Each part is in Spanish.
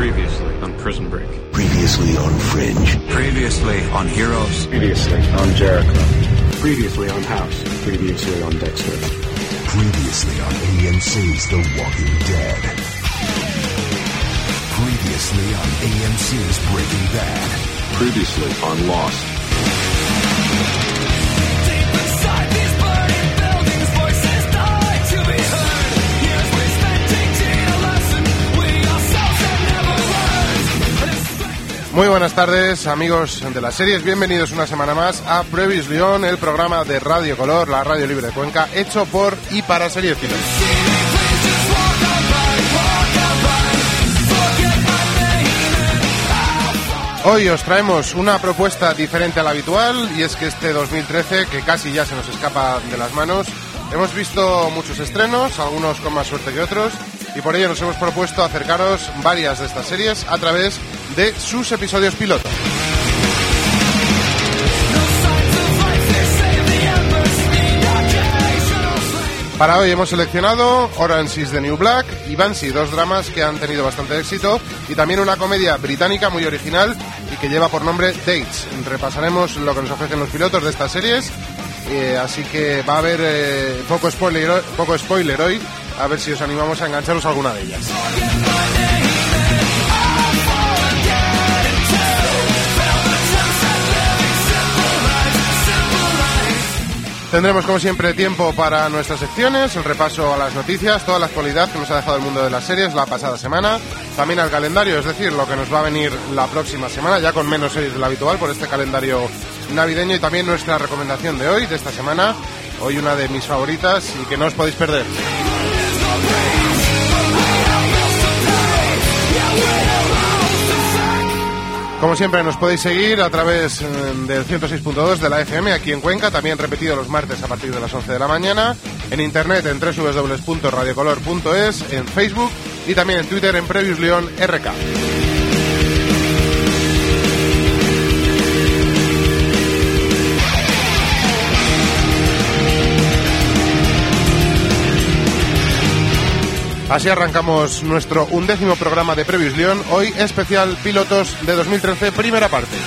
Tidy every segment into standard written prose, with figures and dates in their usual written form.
Previously on Prison Break. Previously on Fringe. Previously on Heroes. Previously on Jericho. Previously on House. Previously on Dexter. Previously on AMC's The Walking Dead. Previously on AMC's Breaking Bad. Previously on Lost. Muy buenas tardes, amigos de las series, bienvenidos una semana más a Previously On, el programa de Radio Color, la radio libre de Cuenca, hecho por y para seriefilos. Hoy os traemos una propuesta diferente a la habitual, y es que este 2013, que casi ya se nos escapa de las manos, hemos visto muchos estrenos, algunos con más suerte que otros, y por ello nos hemos propuesto acercaros varias de estas series a través de sus episodios piloto. Para hoy hemos seleccionado Orange is the New Black y Banshee, dos dramas que han tenido bastante éxito, y también una comedia británica muy original y que lleva por nombre Dates. Repasaremos lo que nos ofrecen los pilotos de estas series, así que va a haber poco spoiler hoy, a ver si os animamos a engancharos a alguna de ellas. Tendremos, como siempre, tiempo para nuestras secciones, el repaso a las noticias, toda la actualidad que nos ha dejado el mundo de las series la pasada semana, también al calendario, es decir, lo que nos va a venir la próxima semana, ya con menos series de lo habitual por este calendario navideño, y también nuestra recomendación de hoy, de esta semana, hoy una de mis favoritas y que no os podéis perder. Como siempre, nos podéis seguir a través del 106.2 de la FM aquí en Cuenca, también repetido los martes a partir de las 11 de la mañana, en internet en www.radiocolor.es, en Facebook y también en Twitter en Previously On RK. Así arrancamos nuestro 11º programa de Previously On, hoy especial pilotos de 2013, primera parte.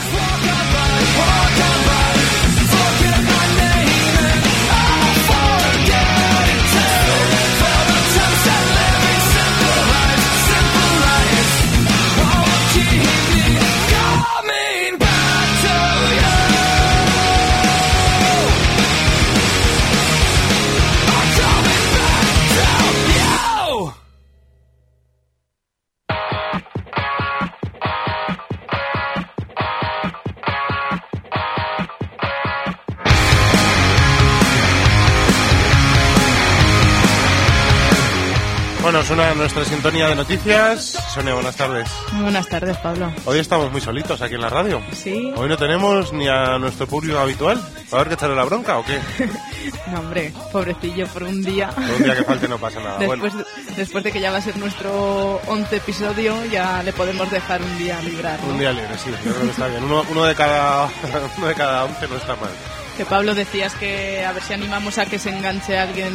Bueno, suena nuestra sintonía de noticias. Sonia, buenas tardes. Muy buenas tardes, Pablo. Hoy estamos muy solitos aquí en la radio. Sí. Hoy no tenemos ni a nuestro público habitual. ¿Va a haber que echarle la bronca o qué? No, hombre, pobrecillo, por un día. Por un día que falte no pasa nada. Después de que ya va a ser nuestro 11 episodio, ya le podemos dejar un día librar, ¿no? Un día libre, sí, yo creo que está bien. Uno de cada 11 no está mal. Que Pablo, decías que a ver si animamos a que se enganche alguien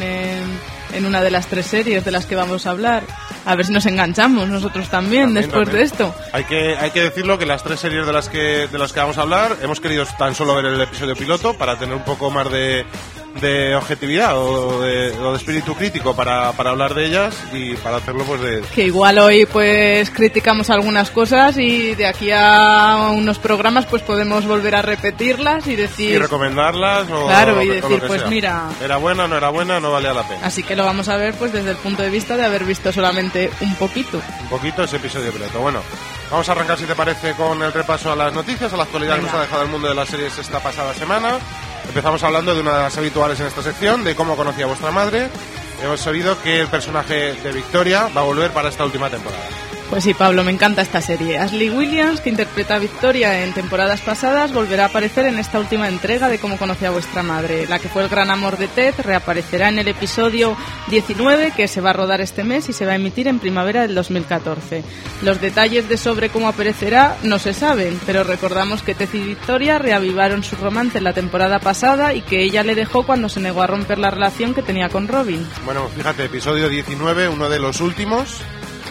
en una de las 3 series de las que vamos a hablar. A ver si nos enganchamos nosotros también después de esto. Hay que decirlo que las 3 series de las que vamos a hablar hemos querido tan solo ver el episodio piloto para tener un poco más de objetividad o de espíritu crítico para hablar de ellas, y para hacerlo pues de... Que igual hoy pues criticamos algunas cosas y de aquí a unos programas pues podemos volver a repetirlas y decir... Y recomendarlas o... Claro, y decir pues sea. Mira... Era buena, no era buena, no valía la pena. Así que lo vamos a ver pues desde el punto de vista de haber visto solamente un poquito. Un poquito ese episodio piloto. Bueno, vamos a arrancar, si te parece, con el repaso a las noticias, a la actualidad que nos ha dejado el mundo de las series esta pasada semana. Empezamos hablando de una de las habituales en esta sección, de cómo conocía a vuestra madre. Hemos sabido que el personaje de Victoria va a volver para esta última temporada. Pues sí, Pablo, me encanta esta serie. Ashley Williams, que interpreta a Victoria en temporadas pasadas, volverá a aparecer en esta última entrega de Cómo conocí a vuestra madre. La que fue el gran amor de Ted reaparecerá en el episodio 19, que se va a rodar este mes y se va a emitir en primavera del 2014. Los detalles de sobre cómo aparecerá no se saben, pero recordamos que Ted y Victoria reavivaron su romance en la temporada pasada y que ella le dejó cuando se negó a romper la relación que tenía con Robin. Bueno, fíjate, episodio 19, uno de los últimos.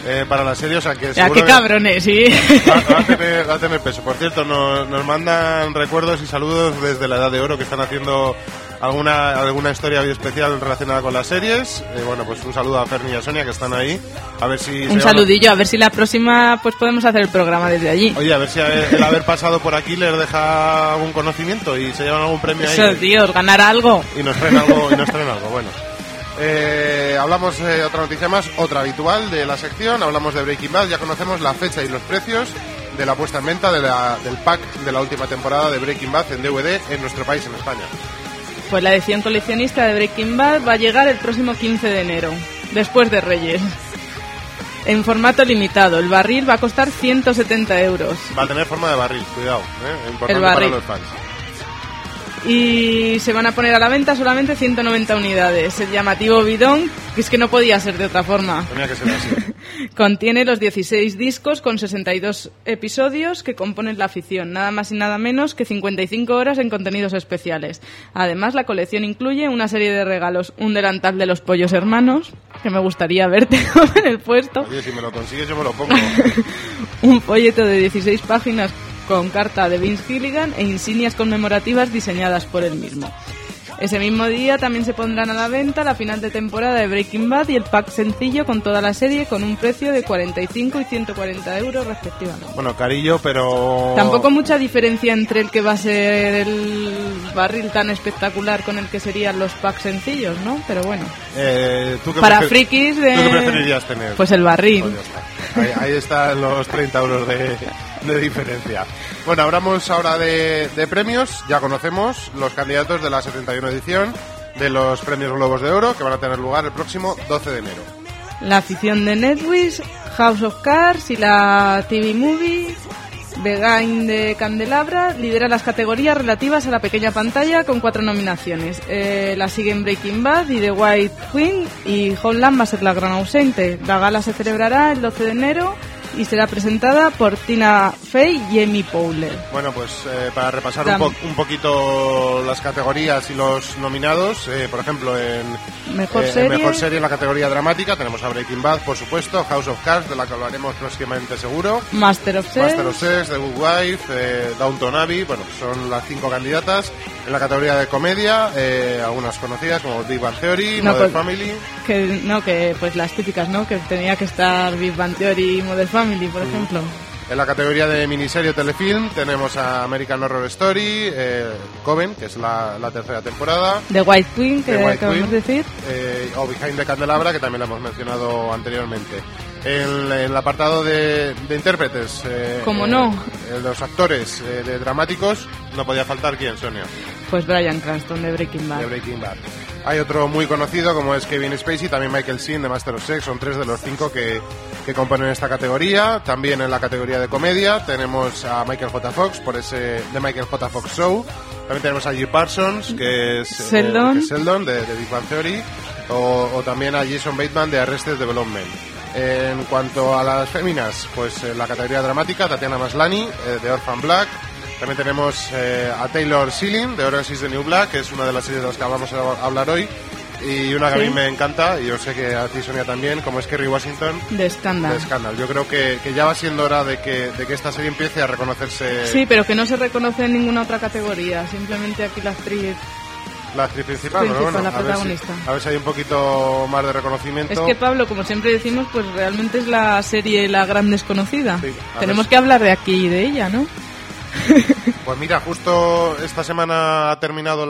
para la serie, o sea que ya, qué cabrones, sí. Va a tener peso. Por cierto, nos mandan recuerdos y saludos desde la Edad de Oro, que están haciendo alguna historia muy especial relacionada con las series. Bueno, pues un saludo a Ferni y a Sonia, que están ahí. A ver si un saludillo, a ver si la próxima pues podemos hacer el programa desde allí. Oye, a ver si el haber pasado por aquí les deja algún conocimiento y se llevan algún premio ahí. Eso, tío, ganar algo. Y nos traen algo, bueno. Hablamos de otra noticia más, otra habitual de la sección. Hablamos de Breaking Bad. Ya conocemos la fecha y los precios de la puesta en venta del pack de la última temporada de Breaking Bad en DVD en nuestro país, en España. Pues la edición coleccionista de Breaking Bad va a llegar el próximo 15 de enero, después de Reyes. En formato limitado, el barril va a costar 170 euros. Va a tener forma de barril, cuidado, importante el barril. Para los fans. Y se van a poner a la venta solamente 190 unidades. El llamativo bidón, que es que no podía ser de otra forma. Tenía que ser así. Contiene los 16 discos con 62 episodios que componen la ficción, nada más y nada menos que 55 horas en contenidos especiales. Además, la colección incluye una serie de regalos, un delantal de los Pollos Hermanos, que me gustaría verte en el puesto. Oye, si me lo consigues yo me lo pongo. Un folleto de 16 páginas con carta de Vince Gilligan e insignias conmemorativas diseñadas por él mismo. Ese mismo día también se pondrán a la venta la final de temporada de Breaking Bad y el pack sencillo con toda la serie, con un precio de 45 y 140 euros respectivamente. Bueno, carillo, pero... Tampoco mucha diferencia entre el que va a ser el barril tan espectacular con el que serían los packs sencillos, ¿no? Pero bueno. ¿Tú qué para frikis de... ¿Tú qué preferirías tener? Pues el barril. Pues ya está. Ahí están los 30 euros de diferencia. Bueno, hablamos ahora de premios. Ya conocemos los candidatos de la 71 edición de los premios Globos de Oro, que van a tener lugar el próximo 12 de enero. La afición de Netflix, House of Cards y la TV Movie, The Game de Candelabra lidera las categorías relativas a la pequeña pantalla con 4 nominaciones. La siguen Breaking Bad y The White Queen, y Homeland va a ser la gran ausente. La gala se celebrará el 12 de enero y será presentada por Tina Fey y Amy Poehler. Bueno, pues para repasar un poquito las categorías y los nominados, por ejemplo, en Mejor Serie en la categoría dramática tenemos a Breaking Bad, por supuesto, House of Cards, de la que hablaremos próximamente seguro, Master of Sex, The Good Wife, Downton Abbey, bueno, son las 5 candidatas. En la categoría de comedia, algunas conocidas como Big Bang Theory, Modern Family. Que pues las típicas, ¿no? Que tenía que estar Big Bang Theory y Modern Family, por ejemplo. En la categoría de miniserie o telefilm tenemos a American Horror Story, Coven, que es la tercera temporada, The White Queen, que acabamos de decir, o Behind the Candelabra, que también lo hemos mencionado anteriormente. En el apartado de intérpretes, ¿cómo no? Los actores de dramáticos, no podía faltar ¿quién, Sonia? Pues Bryan Cranston de Breaking Bad. Hay otro muy conocido como es Kevin Spacey, también Michael Sheen de Master of Sex, son 3 de los 5 que componen esta categoría. También en la categoría de comedia tenemos a Michael J. Fox por ese The Michael J. Fox Show. También tenemos a G. Parsons, que es Sheldon de Big Bang Theory, o también a Jason Bateman de Arrested Development. En cuanto a las féminas, pues en la categoría dramática, Tatiana Maslany de Orphan Black. También tenemos a Taylor Schilling de Orange is the New Black, que es una de las series de las que vamos a hablar hoy, y una que a mí me encanta, y yo sé que a ti, Sonia, también, como es Kerry Washington de Scandal. Yo creo que ya va siendo hora de que esta serie empiece a reconocerse. Sí, pero que no se reconoce en ninguna otra categoría, simplemente aquí la actriz principal, pero bueno, la protagonista. A ver si hay un poquito más de reconocimiento. Es que, Pablo, como siempre decimos, pues realmente es la serie la gran desconocida. Sí, tenemos que hablar de aquí y de ella, ¿no? Pues mira, justo esta semana ha terminado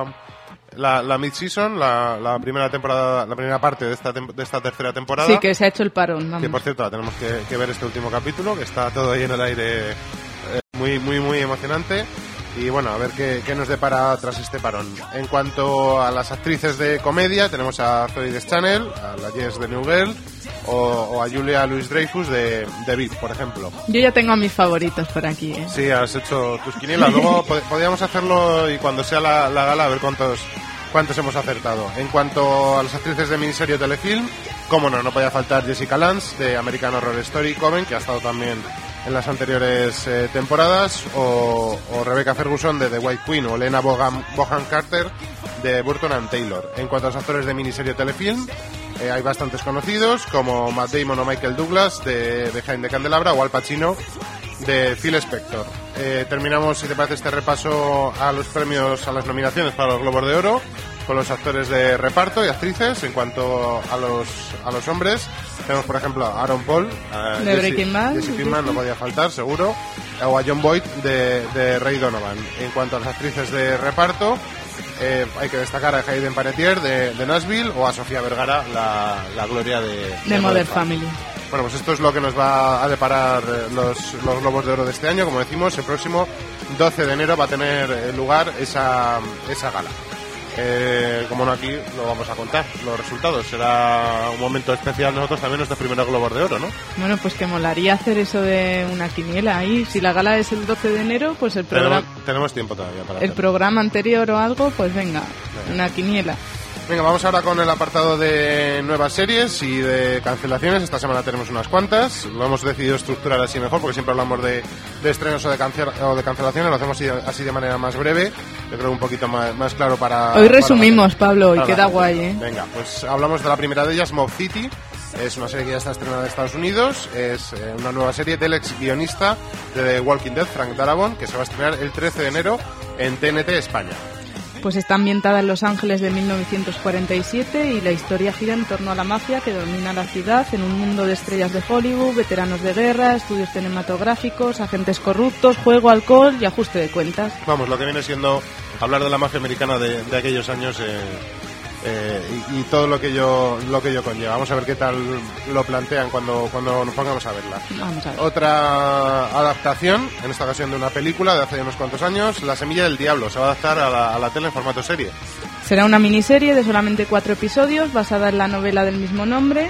la mid-season, la primera temporada, la primera parte de esta tercera temporada. Sí, que se ha hecho el parón, vamos. Que por cierto, tenemos que ver este último capítulo, que está todo ahí en el aire, muy, muy, muy emocionante. Y bueno, a ver qué nos depara tras este parón. En cuanto a las actrices de comedia, tenemos a Zoe Deschanel, a la Jess de New Girl, o a Julia Louis-Dreyfus de VIP, por ejemplo. Yo ya tengo a mis favoritos por aquí, ¿eh? Sí, has hecho tus quinielas. Luego podríamos hacerlo, y cuando sea la gala, a ver cuántos hemos acertado. En cuanto a las actrices de miniserie o telefilm, cómo no podía faltar Jessica Lange de American Horror Story Coven, que ha estado también en las anteriores temporadas, o Rebecca Ferguson de The White Queen, o Lena Bohan Carter de Burton and Taylor. En cuanto a los actores de miniserie o telefilm, Hay bastantes conocidos, como Matt Damon o Michael Douglas de Behind the Candelabra, o Al Pacino de Phil Spector. Terminamos, si te parece, este repaso a los premios, a las nominaciones para los Globos de Oro, con los actores de reparto y actrices. En cuanto a los hombres, tenemos por ejemplo a Aaron Paul de Breaking Bad, Jesse Pinkman, no podía faltar, seguro, o a John Boyd de Ray Donovan. En cuanto a las actrices de reparto, hay que destacar a Hayden Panettiere de Nashville, o a Sofía Vergara, la gloria de Modern Family. Bueno, pues esto es lo que nos va a deparar los Globos de Oro de este año. Como decimos, el próximo 12 de enero va a tener lugar esa gala. Como no, aquí lo vamos a contar, los resultados. Será un momento especial nosotros también, nuestros primeros Globos de Oro, ¿no? Bueno, pues que molaría hacer eso de una quiniela ahí. Si la gala es el 12 de enero, pues el programa... Tenemos tiempo todavía para el programa anterior o algo, pues venga, una quiniela. Venga, vamos ahora con el apartado de nuevas series y de cancelaciones. Esta semana tenemos unas cuantas. Lo hemos decidido estructurar así mejor, porque siempre hablamos de estrenos o de cancelaciones. Lo hacemos así de manera más breve. Yo creo un poquito más claro para... Hoy resumimos, Pablo, y queda guay, ¿eh? Venga, pues hablamos de la primera de ellas, Mob City. Es una serie que ya está estrenada en Estados Unidos. Es una nueva serie del ex guionista de The Walking Dead, Frank Darabont, que se va a estrenar el 13 de enero en TNT España. Pues está ambientada en Los Ángeles de 1947 y la historia gira en torno a la mafia que domina la ciudad en un mundo de estrellas de Hollywood, veteranos de guerra, estudios cinematográficos, agentes corruptos, juego, alcohol y ajuste de cuentas. Vamos, lo que viene siendo hablar de la mafia americana de aquellos años y todo lo que ello conlleva. Vamos a ver qué tal lo plantean cuando nos pongamos a verla. Vamos a ver. Otra adaptación, en esta ocasión de una película de hace unos cuantos años, La Semilla del Diablo. Se va a adaptar a la tele en formato serie. Será una miniserie de solamente 4 episodios basada en la novela del mismo nombre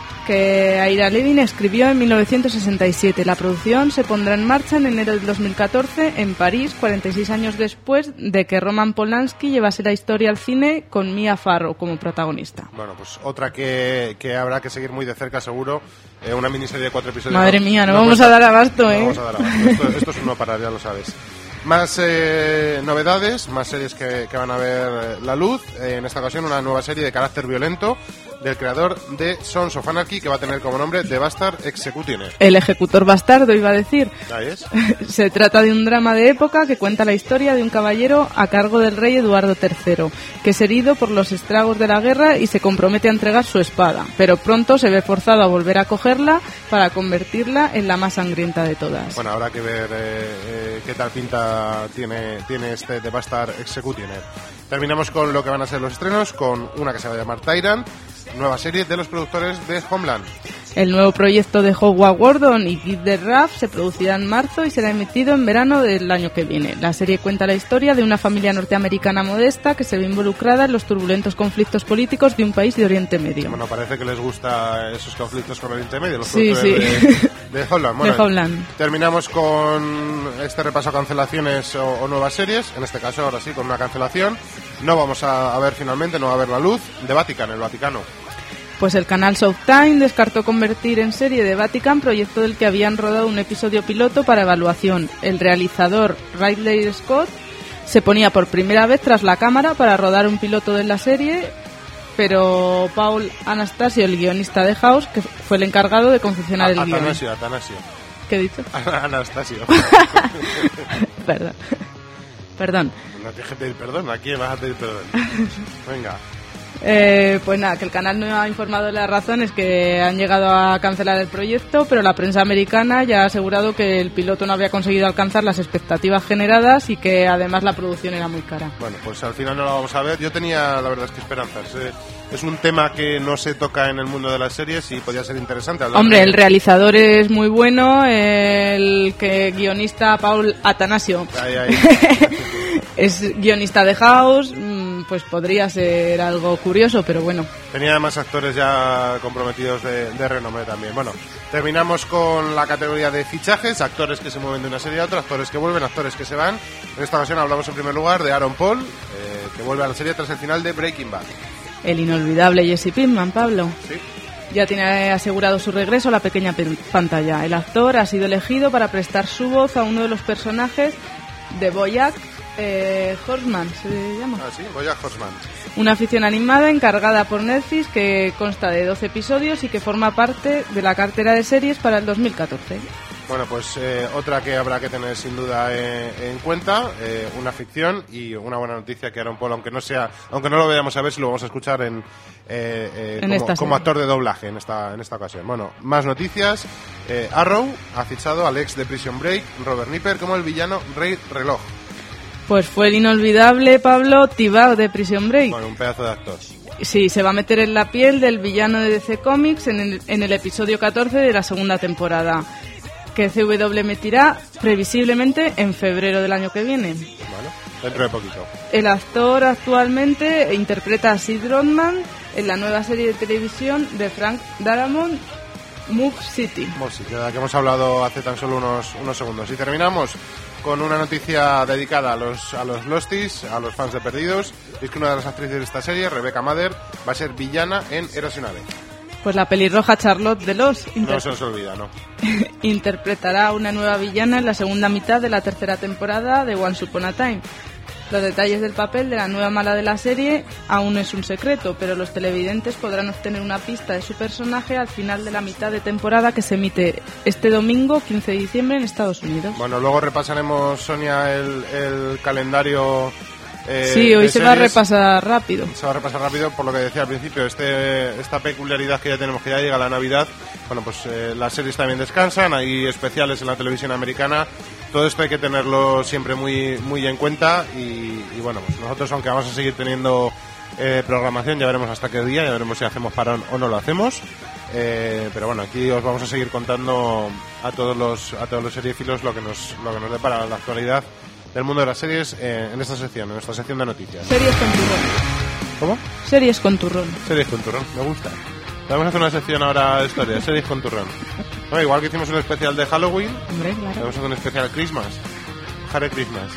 que Ira Levin escribió en 1967. La producción se pondrá en marcha en enero del 2014 en París, 46 años después de que Roman Polanski llevase la historia al cine con Mia Farrow como protagonista. Bueno, pues otra que habrá que seguir muy de cerca, seguro. Una miniserie de 4 episodios. Madre mía, no vamos a dar abasto, ¿eh? No vamos a dar abasto. Esto es un no parar, ya lo sabes. Más novedades, más series que van a ver la luz. En esta ocasión una nueva serie de carácter violento del creador de Sons of Anarchy, que va a tener como nombre The Bastard Executioner. El ejecutor bastardo, iba a decir. Ahí es. Se trata de un drama de época que cuenta la historia de un caballero a cargo del rey Eduardo III, que es herido por los estragos de la guerra y se compromete a entregar su espada, pero pronto se ve forzado a volver a cogerla para convertirla en la más sangrienta de todas. Bueno, habrá que ver qué tal pinta tiene este The Bastard Executioner. Terminamos con lo que van a ser los estrenos, con una que se va a llamar Tyrant, nueva serie de los productores de Homeland. El nuevo proyecto de Howard Gordon y Guy de Raff se producirá en marzo y será emitido en verano del año que viene. La serie cuenta la historia de una familia norteamericana modesta que se ve involucrada en los turbulentos conflictos políticos de un país de Oriente Medio. Bueno, parece que les gusta esos conflictos con Oriente Medio, los sí, productores de Homeland. Bueno, de Homeland. Terminamos con este repaso a cancelaciones o nuevas series. En este caso, ahora sí, con una cancelación. No vamos a ver finalmente, no va a ver la luz, de Vatican, el Vaticano. Pues el canal Showtime descartó convertir en serie de Vatican, proyecto del que habían rodado un episodio piloto para evaluación. El realizador Ridley Scott se ponía por primera vez tras la cámara para rodar un piloto de la serie, pero Paul Anastasio, el guionista de House, que fue el encargado de confeccionar el guion. Atanasio. ¿Qué he dicho? Anastasio. Perdón. No tienes que pedir perdón, ¿a quién vas a pedir perdón? Venga. Pues nada, que el canal no ha informado de las razones que han llegado a cancelar el proyecto, pero la prensa americana ya ha asegurado que el piloto no había conseguido alcanzar las expectativas generadas y que además la producción era muy cara. Bueno, pues al final no lo vamos a ver. Yo tenía, la verdad es que esperanzas. Es un tema que no se toca en el mundo de las series y podría ser interesante. Hombre, el realizador es muy bueno, el que guionista Paul Atanasio ahí. es guionista de House, pues podría ser algo curioso, pero bueno. Tenía además actores ya comprometidos de renombre también. Bueno, terminamos con la categoría de fichajes, actores que se mueven de una serie a otra, actores que vuelven, actores que se van. En esta ocasión hablamos en primer lugar de Aaron Paul, que vuelve a la serie tras el final de Breaking Bad. El inolvidable Jesse Pinkman, Pablo. Sí. Ya tiene asegurado su regreso a la pequeña pantalla. El actor ha sido elegido para prestar su voz a uno de los personajes de Bojack Horseman se llama. Ah, sí, BoJack Horseman. Una ficción animada encargada por Netflix que consta de 12 episodios y que forma parte de la cartera de series para el 2014. Bueno, pues otra que habrá que tener sin duda en cuenta, una ficción y una buena noticia que Aaron Paul, aunque no lo vayamos a ver, si lo vamos a escuchar como actor de doblaje en esta ocasión. Bueno, más noticias. Arrow ha fichado al ex de Prison Break, Robert Nipper, como el villano Rey Reloj. Pues fue el inolvidable Pablo T-Bag de Prison Break. Bueno, un pedazo de actor. Sí, se va a meter en la piel del villano de DC Comics en el episodio 14 de la segunda temporada, que CW emitirá previsiblemente en febrero del año que viene. Vale, dentro de poquito. El actor actualmente interpreta a Sid Rodman en la nueva serie de televisión de Frank Darabont, Move City. De la que hemos hablado hace tan solo unos segundos. Y terminamos con una noticia dedicada a los Losties, a los fans de Perdidos. Es que una de las actrices de esta serie, Rebecca Mather, va a ser villana en Eros y una vez. Pues la pelirroja Charlotte Delos no se nos olvida, ¿no? interpretará una nueva villana en la segunda mitad de la tercera temporada de Once Upon a Time. Los detalles del papel de la nueva mala de la serie aún es un secreto, pero los televidentes podrán obtener una pista de su personaje al final de la mitad de temporada, que se emite este domingo 15 de diciembre en Estados Unidos. Bueno, luego repasaremos, Sonia, el calendario. Sí, hoy se va a repasar rápido. Se va a repasar rápido, por lo que decía al principio, esta peculiaridad que ya tenemos, que ya llega la Navidad. Bueno, pues las series también descansan, hay especiales en la televisión americana. Todo esto hay que tenerlo siempre muy, muy en cuenta y bueno, pues nosotros, aunque vamos a seguir teniendo programación, ya veremos hasta qué día, ya veremos si hacemos parón o no lo hacemos. Pero bueno, aquí os vamos a seguir contando a todos los seriéfilos lo que nos depara la actualidad del mundo de las series en nuestra sección de noticias. Series con turrón. ¿Cómo? Series con turrón. Series con turrón, me gusta. Vamos a hacer una sección ahora de historia, series con turrón. No, igual que hicimos un especial de Halloween, hombre, claro. Vamos a hacer un especial Christmas. Hare Christmas.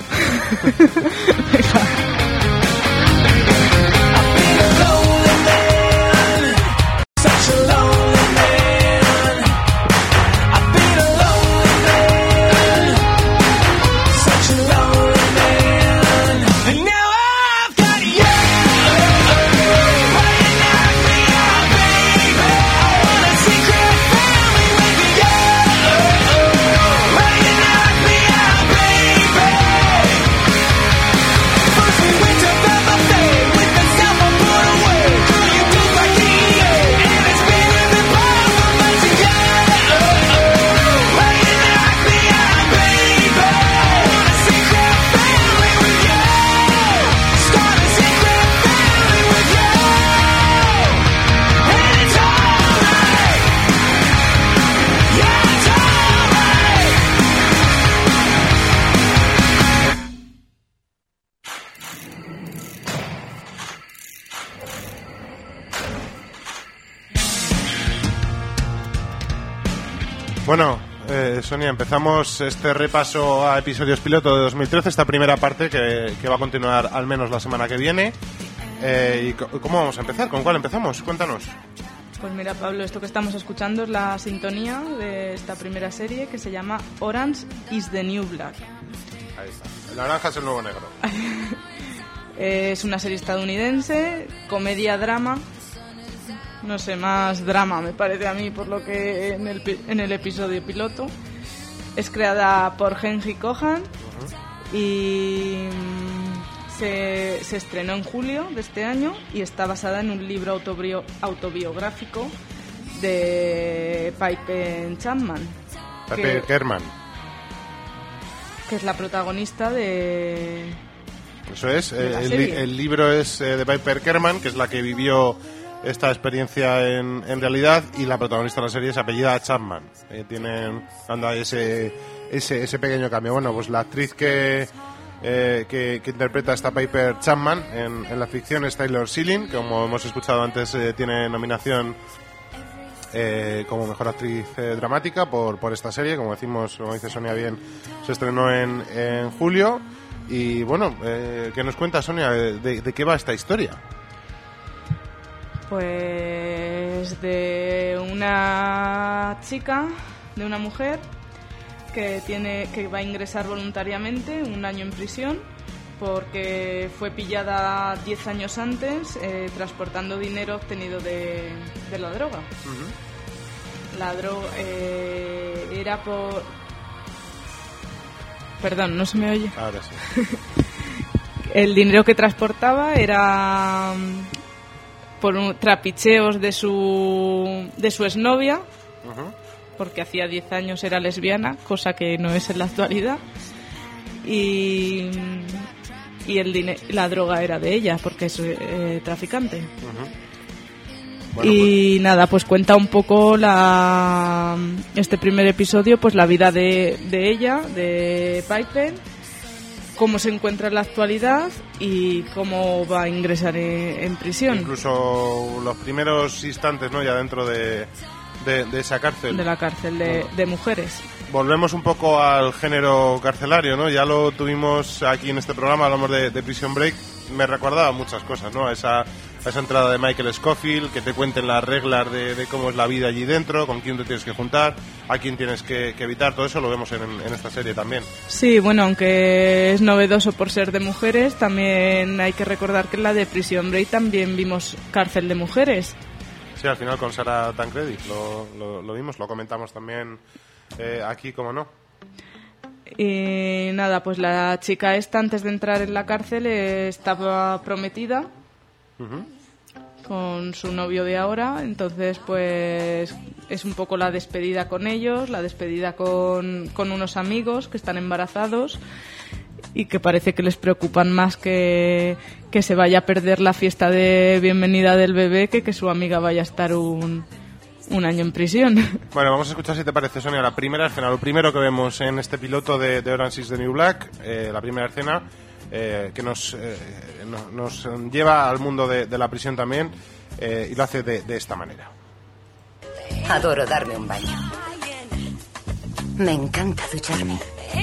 Bueno, Sonia, empezamos este repaso a episodios piloto de 2013, esta primera parte que va a continuar al menos la semana que viene. ¿Y cómo vamos a empezar? ¿Con cuál empezamos? Cuéntanos. Pues mira, Pablo, esto que estamos escuchando es la sintonía de esta primera serie que se llama Orange is the New Black. Ahí está. El naranja es el nuevo negro. Es una serie estadounidense, comedia-drama. No sé, más drama me parece a mí por lo que en el episodio piloto. Es creada por Henry Cohan y se estrenó en julio de este año y está basada en un libro autobiográfico de Piper Chapman. Piper Kerman. Que es la protagonista de... Eso es, el libro es de Piper Kerman, que es la que vivió esta experiencia en realidad, y la protagonista de la serie es apellida Chapman. Tienen ese pequeño cambio. Bueno, pues la actriz que interpreta a esta Piper Chapman en la ficción es Taylor Schilling, que como hemos escuchado antes tiene nominación como mejor actriz dramática por esta serie. Como decimos, como dice Sonia bien, se estrenó en julio. Y bueno, ¿qué nos cuenta, Sonia? ¿De qué va esta historia? Pues de una chica, de una mujer que va a ingresar voluntariamente 1 año en prisión porque fue pillada 10 años antes transportando dinero obtenido de la droga. La droga era por... Perdón, ¿no se me oye? Ahora sí. El dinero que transportaba era por trapicheos de su exnovia, porque hacía 10 años era lesbiana, cosa que no es en la actualidad, y la droga era de ella, porque es traficante. Bueno, y pues nada, pues cuenta un poco este primer episodio, pues la vida de ella, de Piper, cómo se encuentra en la actualidad y cómo va a ingresar en prisión. Incluso los primeros instantes, ¿no? Ya dentro de esa cárcel. De la cárcel de mujeres. Volvemos un poco al género carcelario, ¿no? Ya lo tuvimos aquí en este programa, hablamos de Prison Break. Me recordaba muchas cosas, ¿no? A esa entrada de Michael Scofield, que te cuenten las reglas de cómo es la vida allí dentro, con quién te tienes que juntar, a quién tienes que evitar. Todo eso lo vemos en esta serie también. Sí, bueno, aunque es novedoso por ser de mujeres, también hay que recordar que en la de Prison Break también vimos cárcel de mujeres. Sí, al final con Sarah Tancredi lo vimos, lo comentamos también aquí, como no. Y nada, pues la chica esta, antes de entrar en la cárcel, estaba prometida con su novio de ahora. Entonces, pues es un poco la despedida con ellos, la despedida con unos amigos que están embarazados y que parece que les preocupan más que se vaya a perder la fiesta de bienvenida del bebé que su amiga vaya a estar un año en prisión. Bueno, vamos a escuchar, si te parece, Sonia, la primera escena, lo primero que vemos en este piloto de Orange is the New Black, la primera escena que nos lleva al mundo de la prisión también, y lo hace de esta manera. Adoro darme un baño. Me encanta ducharme.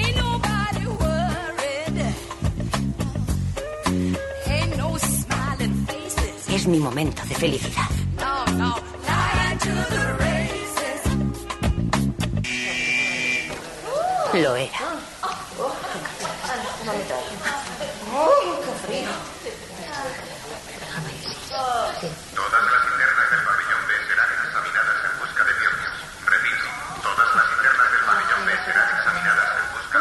Es mi momento de felicidad. Lo era. ¡Qué frío! Todas las internas del pabellón B serán examinadas en busca de biopsias. Repito, todas las internas del pabellón B serán examinadas en busca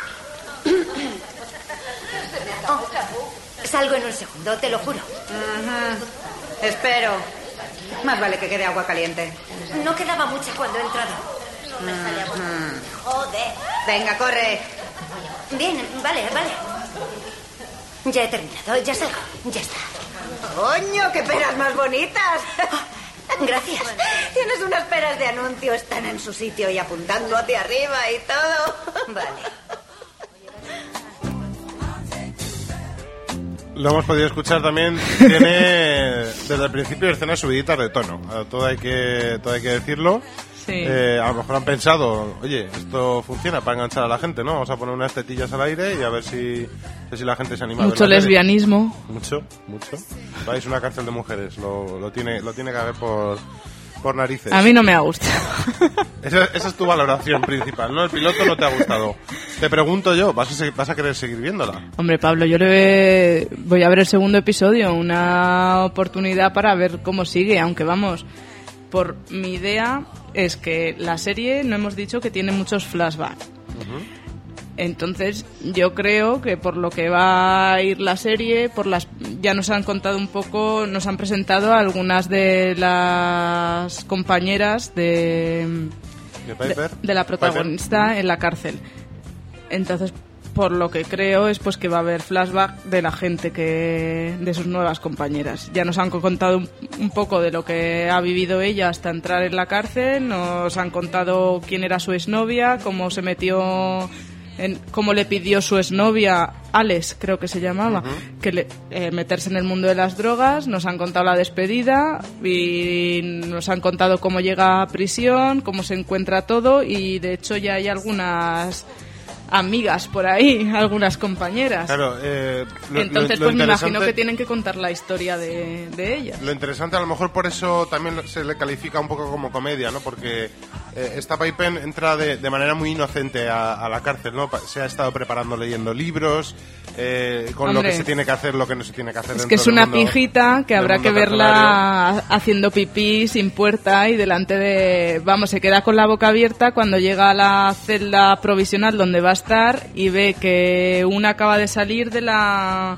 de biopsias. Salgo en un segundo, te lo juro. Espero. Más vale que quede agua caliente. No quedaba mucha cuando he entrado. Joder. Venga, corre. Bien, vale. Ya he terminado, ya salgo, ya está. ¡Coño, qué peras más bonitas! Gracias. Tienes unas peras de anuncio, están en su sitio y apuntando hacia arriba y todo. Vale. Lo hemos podido escuchar también, tiene desde el principio escenas subiditas de tono, todo hay que decirlo. Sí. A lo mejor han pensado, oye, esto funciona para enganchar a la gente, ¿no? Vamos a poner unas tetillas al aire y a ver si la gente se anima. Mucho lesbianismo. Mucho. Es una cárcel de mujeres, lo tiene que haber por narices. A mí no me ha gustado. Esa es tu valoración principal, ¿no? El piloto no te ha gustado. Te pregunto yo, ¿vas a querer seguir viéndola? Hombre, Pablo, yo voy a ver el segundo episodio, una oportunidad para ver cómo sigue, aunque vamos, por mi idea es que la serie, no hemos dicho que tiene muchos flashbacks. Entonces, yo creo que por lo que va a ir la serie, ya nos han contado un poco, nos han presentado a algunas de las compañeras de la protagonista en la cárcel. Entonces, por lo que creo es pues que va a haber flashback de la gente de sus nuevas compañeras. Ya nos han contado un poco de lo que ha vivido ella hasta entrar en la cárcel, nos han contado quién era su exnovia, cómo se metió, cómo le pidió su exnovia, Alex creo que se llamaba, que meterse en el mundo de las drogas. Nos han contado la despedida y nos han contado cómo llega a prisión, cómo se encuentra todo, y de hecho ya hay algunas amigas por ahí, algunas compañeras. Claro, entonces pues me imagino que tienen que contar la historia de ellas. Lo interesante, a lo mejor por eso también se le califica un poco como comedia, ¿no? Porque esta Pippen entra de manera muy inocente a la cárcel, ¿no? Se ha estado preparando leyendo libros, con Hombre, lo que se tiene que hacer, lo que no se tiene que hacer. Es que es una pijita que habrá que verla haciendo pipí sin puerta y delante de... Vamos, se queda con la boca abierta cuando llega a la celda provisional donde va a estar y ve que una acaba de salir de la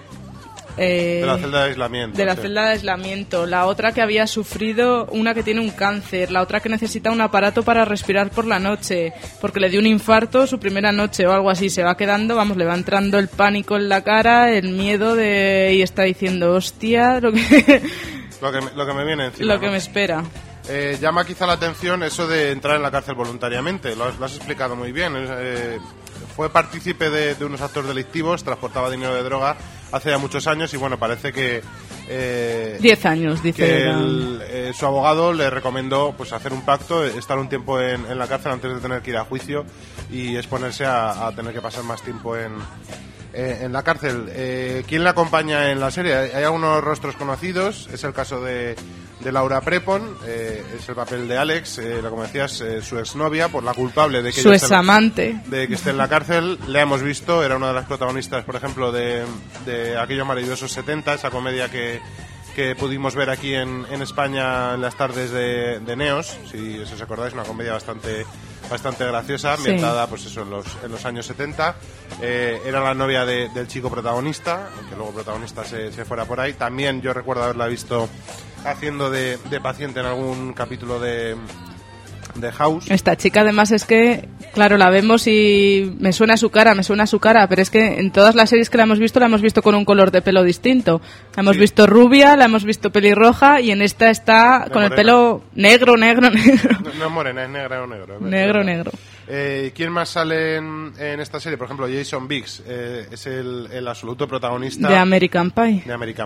celda de aislamiento. De la celda de aislamiento. La otra que había sufrido, una que tiene un cáncer. La otra que necesita un aparato para respirar por la noche, porque le dio un infarto su primera noche o algo así. Se va quedando, vamos, le va entrando el pánico en la cara, el miedo y está diciendo, hostia, lo que me viene encima. Lo que me espera. Llama quizá la atención eso de entrar en la cárcel voluntariamente. Lo has explicado muy bien. Fue partícipe de unos actos delictivos, transportaba dinero de droga hace ya muchos años y bueno, parece que 10 años, dice que su abogado le recomendó pues hacer un pacto, estar un tiempo en la cárcel antes de tener que ir a juicio y exponerse a tener que pasar más tiempo en la cárcel. ¿Quién le acompaña en la serie? Hay algunos rostros conocidos, es el caso de Laura Prepon, es el papel de Alex, como decías, su exnovia, por la culpable de que su examante de que esté en la cárcel. Le hemos visto, era una de las protagonistas, por ejemplo, de Aquellos maravillosos 70, esa comedia que pudimos ver aquí en España en las tardes de Neos, si os acordáis, una comedia bastante graciosa, ambientada sí, pues eso, en los años 70. Era la novia del chico protagonista, aunque luego protagonista se fuera por ahí. También yo recuerdo haberla visto haciendo de paciente en algún capítulo de House. Esta chica además es que, claro, la vemos y me suena su cara, pero es que en todas las series que la hemos visto con un color de pelo distinto. La hemos visto rubia, la hemos visto pelirroja y en esta está con morena. El pelo negro. No morena, es negra o negro. Negro. ¿Quién más sale en esta serie? Por ejemplo, Jason Biggs, es el absoluto protagonista de American Pie.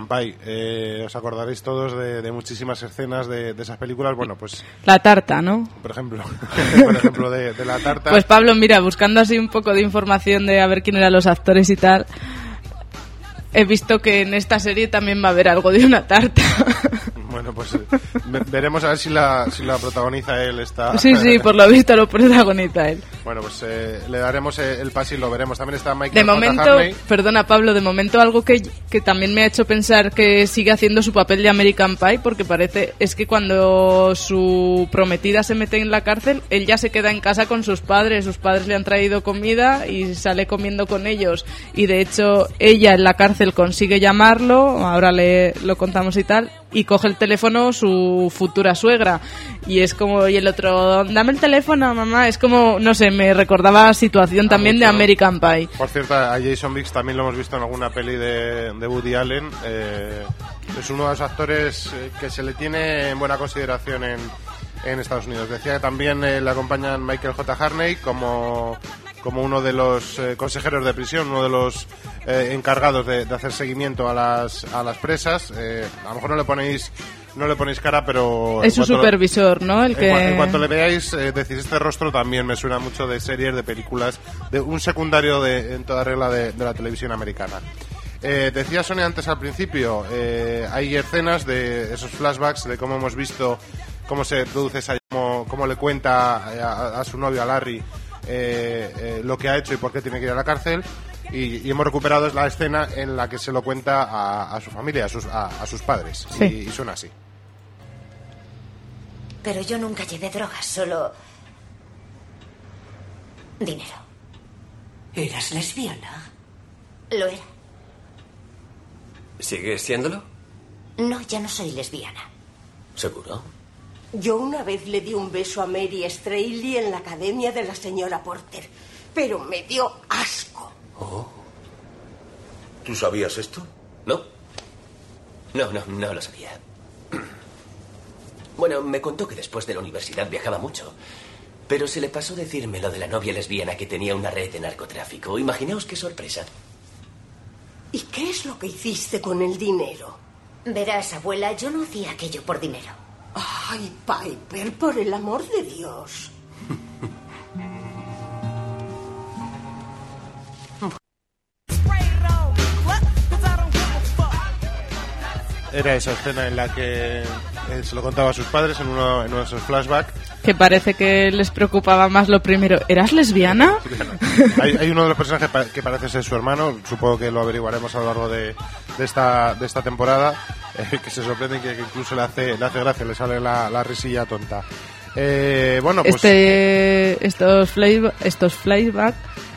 Os acordaréis todos de muchísimas escenas de esas películas. Bueno, pues La Tarta, ¿no? Por ejemplo, de La Tarta. Pues Pablo, mira, buscando así un poco de información de a ver quién eran los actores y tal, he visto que en esta serie también va a haber algo de una tarta. Bueno, pues veremos a ver si la protagoniza él esta... Sí, por lo visto lo protagoniza él. Bueno, pues le daremos el pase y lo veremos. También está Michael de momento, J. Harney. Perdona Pablo, de momento algo que también me ha hecho pensar que sigue haciendo su papel de American Pie, porque parece, es que cuando su prometida se mete en la cárcel, él ya se queda en casa con sus padres le han traído comida y sale comiendo con ellos, y de hecho ella en la cárcel consigue llamarlo, ahora lo contamos y tal, y coge el teléfono su futura suegra y es como, y el otro, dame el teléfono mamá, es como, no sé, me recordaba situación también de American Pie. Por cierto, a Jason Biggs también lo hemos visto en alguna peli de Woody Allen. Es uno de los actores que se le tiene en buena consideración en Estados Unidos. Decía que también le acompañan Michael J. Harney como uno de los consejeros de prisión, uno de los encargados de hacer seguimiento a las presas. A lo mejor no le ponéis cara, pero es su supervisor, ¿no? En cuanto le veáis, decís, este rostro también me suena mucho de series, de películas, de un secundario en toda regla de la televisión americana. Decía Sonia antes al principio, hay escenas de esos flashbacks de cómo hemos visto cómo se produce esa, cómo le cuenta a su novio, a Larry, lo que ha hecho y por qué tiene que ir a la cárcel, y hemos recuperado la escena en la que se lo cuenta a su familia, a sus padres, sí. y suena así. Pero yo nunca llevé drogas, solo dinero. ¿Eras lesbiana? Lo era. ¿Sigues siéndolo? No, ya no soy lesbiana. ¿Seguro? Yo una vez le di un beso a Mary Straley en la academia de la señora Porter, pero me dio asco. Oh. ¿Tú sabías esto? No lo sabía. Bueno, me contó que después de la universidad viajaba mucho, pero se le pasó decirme lo de la novia lesbiana que tenía una red de narcotráfico. Imaginaos qué sorpresa. ¿Y qué es lo que hiciste con el dinero? Verás, abuela, yo no hacía aquello por dinero. Ay, Piper, por el amor de Dios. Era esa escena en la que se lo contaba a sus padres en uno de esos flashbacks. Que parece que les preocupaba más lo primero. ¿Eras lesbiana? Hay uno de los personajes que parece ser su hermano, supongo que lo averiguaremos a lo largo de esta temporada, que se sorprende que incluso le hace gracia, le sale la risilla tonta. Bueno, pues... Estos flashback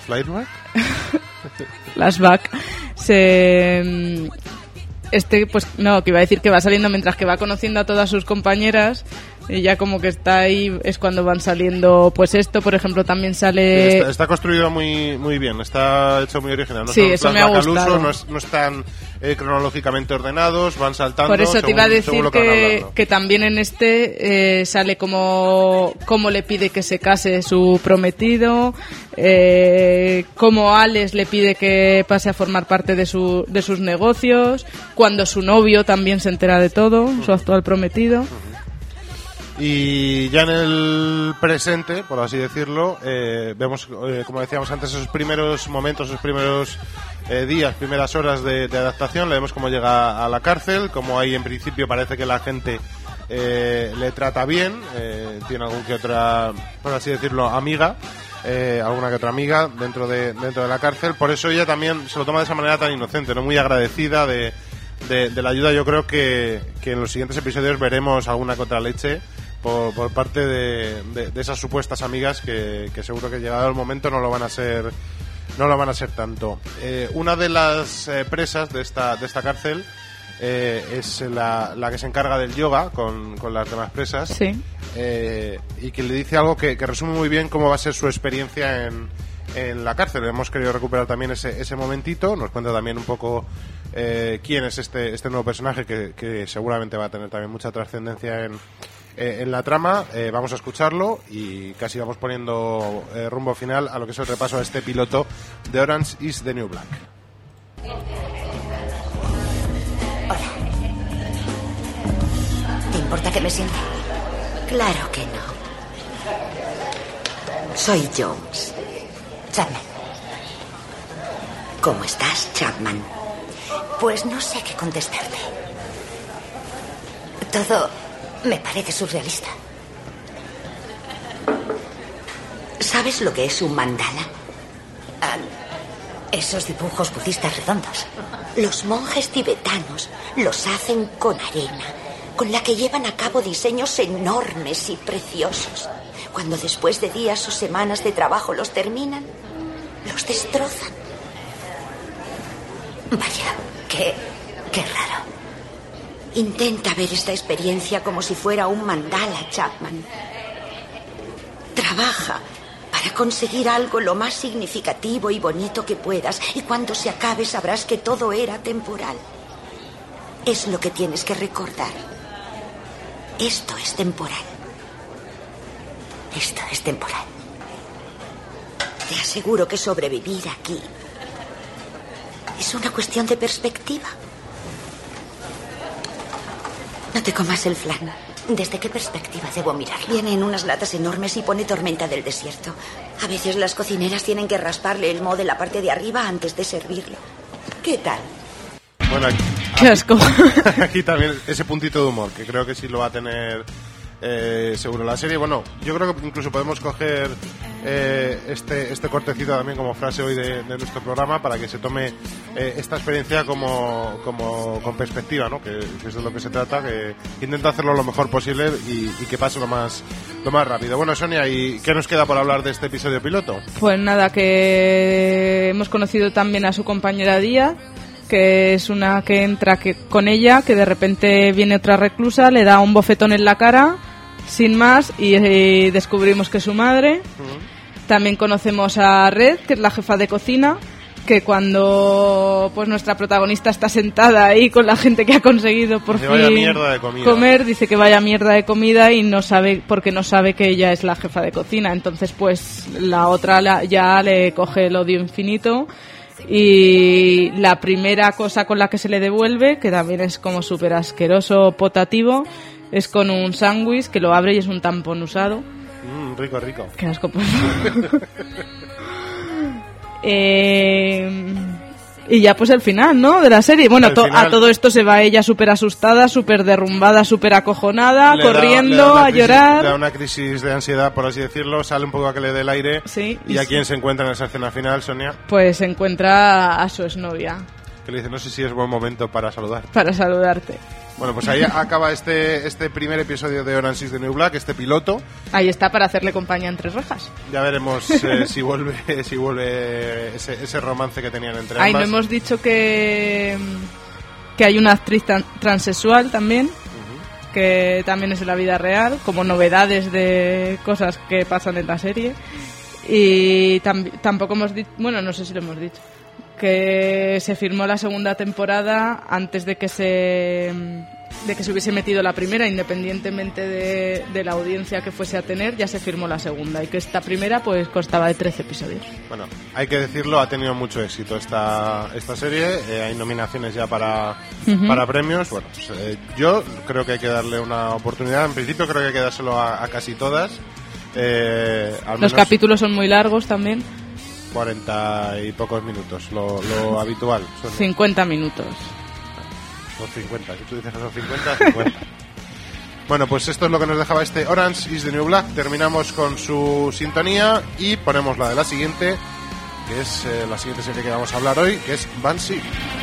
pues no, que iba a decir que va saliendo mientras que va conociendo a todas sus compañeras y ya como que está ahí, es cuando van saliendo, pues esto, por ejemplo, también sale... Está construido muy bien, está hecho muy original. No sí, eso me ha gustado. No están cronológicamente ordenados, van saltando. Por eso te iba a decir que también en sale como le pide que se case su prometido, como Alex le pide que pase a formar parte de sus negocios, cuando su novio también se entera de todo, su actual prometido. Y ya en el presente, por así decirlo, vemos, como decíamos antes, esos primeros momentos, esos primeros días, primeras horas de adaptación. Le vemos cómo llega a la cárcel, como ahí en principio parece que la gente le trata bien, tiene alguna que otra, por así decirlo, amiga, alguna que otra amiga dentro de la cárcel. Por eso ella también se lo toma de esa manera tan inocente, no muy agradecida de la ayuda. Yo creo que en los siguientes episodios veremos alguna que otra leche por parte de esas supuestas amigas que seguro que llegado el momento no lo van a ser tanto. Una de las presas de esta cárcel es la que se encarga del yoga con las demás presas. Sí. Y que le dice algo que resume muy bien cómo va a ser su experiencia en la cárcel. Hemos querido recuperar también ese momentito. Nos cuenta también un poco quién es este nuevo personaje que seguramente va a tener también mucha trascendencia en la trama. Vamos a escucharlo y casi vamos poniendo rumbo final a lo que es el repaso a este piloto de Orange is the New Black. Hola. ¿Te importa que me siente? Claro que no. Soy Jones. Chapman. ¿Cómo estás, Chapman? Pues no sé qué contestarte. Todo me parece surrealista. ¿Sabes lo que es un mandala? Esos dibujos budistas redondos. Los monjes tibetanos los hacen con arena, con la que llevan a cabo diseños enormes y preciosos. Cuando después de días o semanas de trabajo los terminan, los destrozan. Vaya, qué raro. Intenta ver esta experiencia como si fuera un mandala, Chapman. Trabaja para conseguir algo lo más significativo y bonito que puedas, y cuando se acabe sabrás que todo era temporal. Es lo que tienes que recordar. Esto es temporal. Esto es temporal. Te aseguro que sobrevivir aquí es una cuestión de perspectiva. No te comas el flan. ¿Desde qué perspectiva debo mirarlo? Viene en unas latas enormes y pone tormenta del desierto. A veces las cocineras tienen que rasparle el moho de la parte de arriba antes de servirlo. ¿Qué tal? Bueno, qué asco. Aquí también ese puntito de humor, que creo que sí lo va a tener seguro la serie. Bueno, yo creo que incluso podemos coger este cortecito también como frase hoy de nuestro programa, para que se tome esta experiencia como con perspectiva, ¿no? Que es de lo que se trata, que intenta hacerlo lo mejor posible y que pase lo más rápido. Bueno, Sonia, ¿y qué nos queda por hablar de este episodio piloto? Pues nada, que hemos conocido también a su compañera Díaz, que es una que entra con ella, que de repente viene otra reclusa, le da un bofetón en la cara, sin más, y descubrimos que es su madre. También conocemos a Red, que es la jefa de cocina, que cuando pues nuestra protagonista está sentada ahí con la gente que ha conseguido por fin comer, dice que vaya mierda de comida, y no sabe, porque no sabe que ella es la jefa de cocina. Entonces pues la otra ya le coge el odio infinito, y la primera cosa con la que se le devuelve, que también es como súper asqueroso, potativo, es con un sándwich que lo abre y es un tampón usado. Rico, rico. Qué asco, pues. Y ya pues el final, ¿no? De la serie. Bueno, final, a todo esto se va ella súper asustada, súper derrumbada, súper acojonada, le corriendo da a llorar. Le da una crisis de ansiedad, por así decirlo, sale un poco a que le dé el aire. Sí, ¿Y a quién se encuentra en esa escena final, Sonia? Pues se encuentra a su exnovia. Que le dice, no sé si es buen momento para saludar. Para saludarte. Bueno, pues ahí acaba este primer episodio de Orange is the New Black, este piloto. Ahí está para hacerle compañía en 3 rejas. Ya veremos si vuelve ese romance que tenían entre ambas. Ahí no hemos dicho que hay una actriz transexual también, que también es en la vida real, como novedades de cosas que pasan en la serie. Y tampoco hemos dicho, bueno, no sé si lo hemos dicho, que se firmó la segunda temporada antes de que se hubiese metido la primera, independientemente de la audiencia que fuese a tener, ya se firmó la segunda, y que esta primera pues constaba de 13 episodios. Bueno, hay que decirlo, ha tenido mucho éxito esta serie, hay nominaciones ya para premios. Bueno, pues, yo creo que hay que darle una oportunidad. En principio creo que hay que dárselo a casi todas. Los capítulos son muy largos también. 40 y pocos minutos, lo habitual. Son 50 minutos. Son 50, si tú dices que son 50. Bueno, pues esto es lo que nos dejaba este Orange is the New Black. Terminamos con su sintonía y ponemos la de la siguiente, que es la siguiente serie que vamos a hablar hoy, que es Banshee.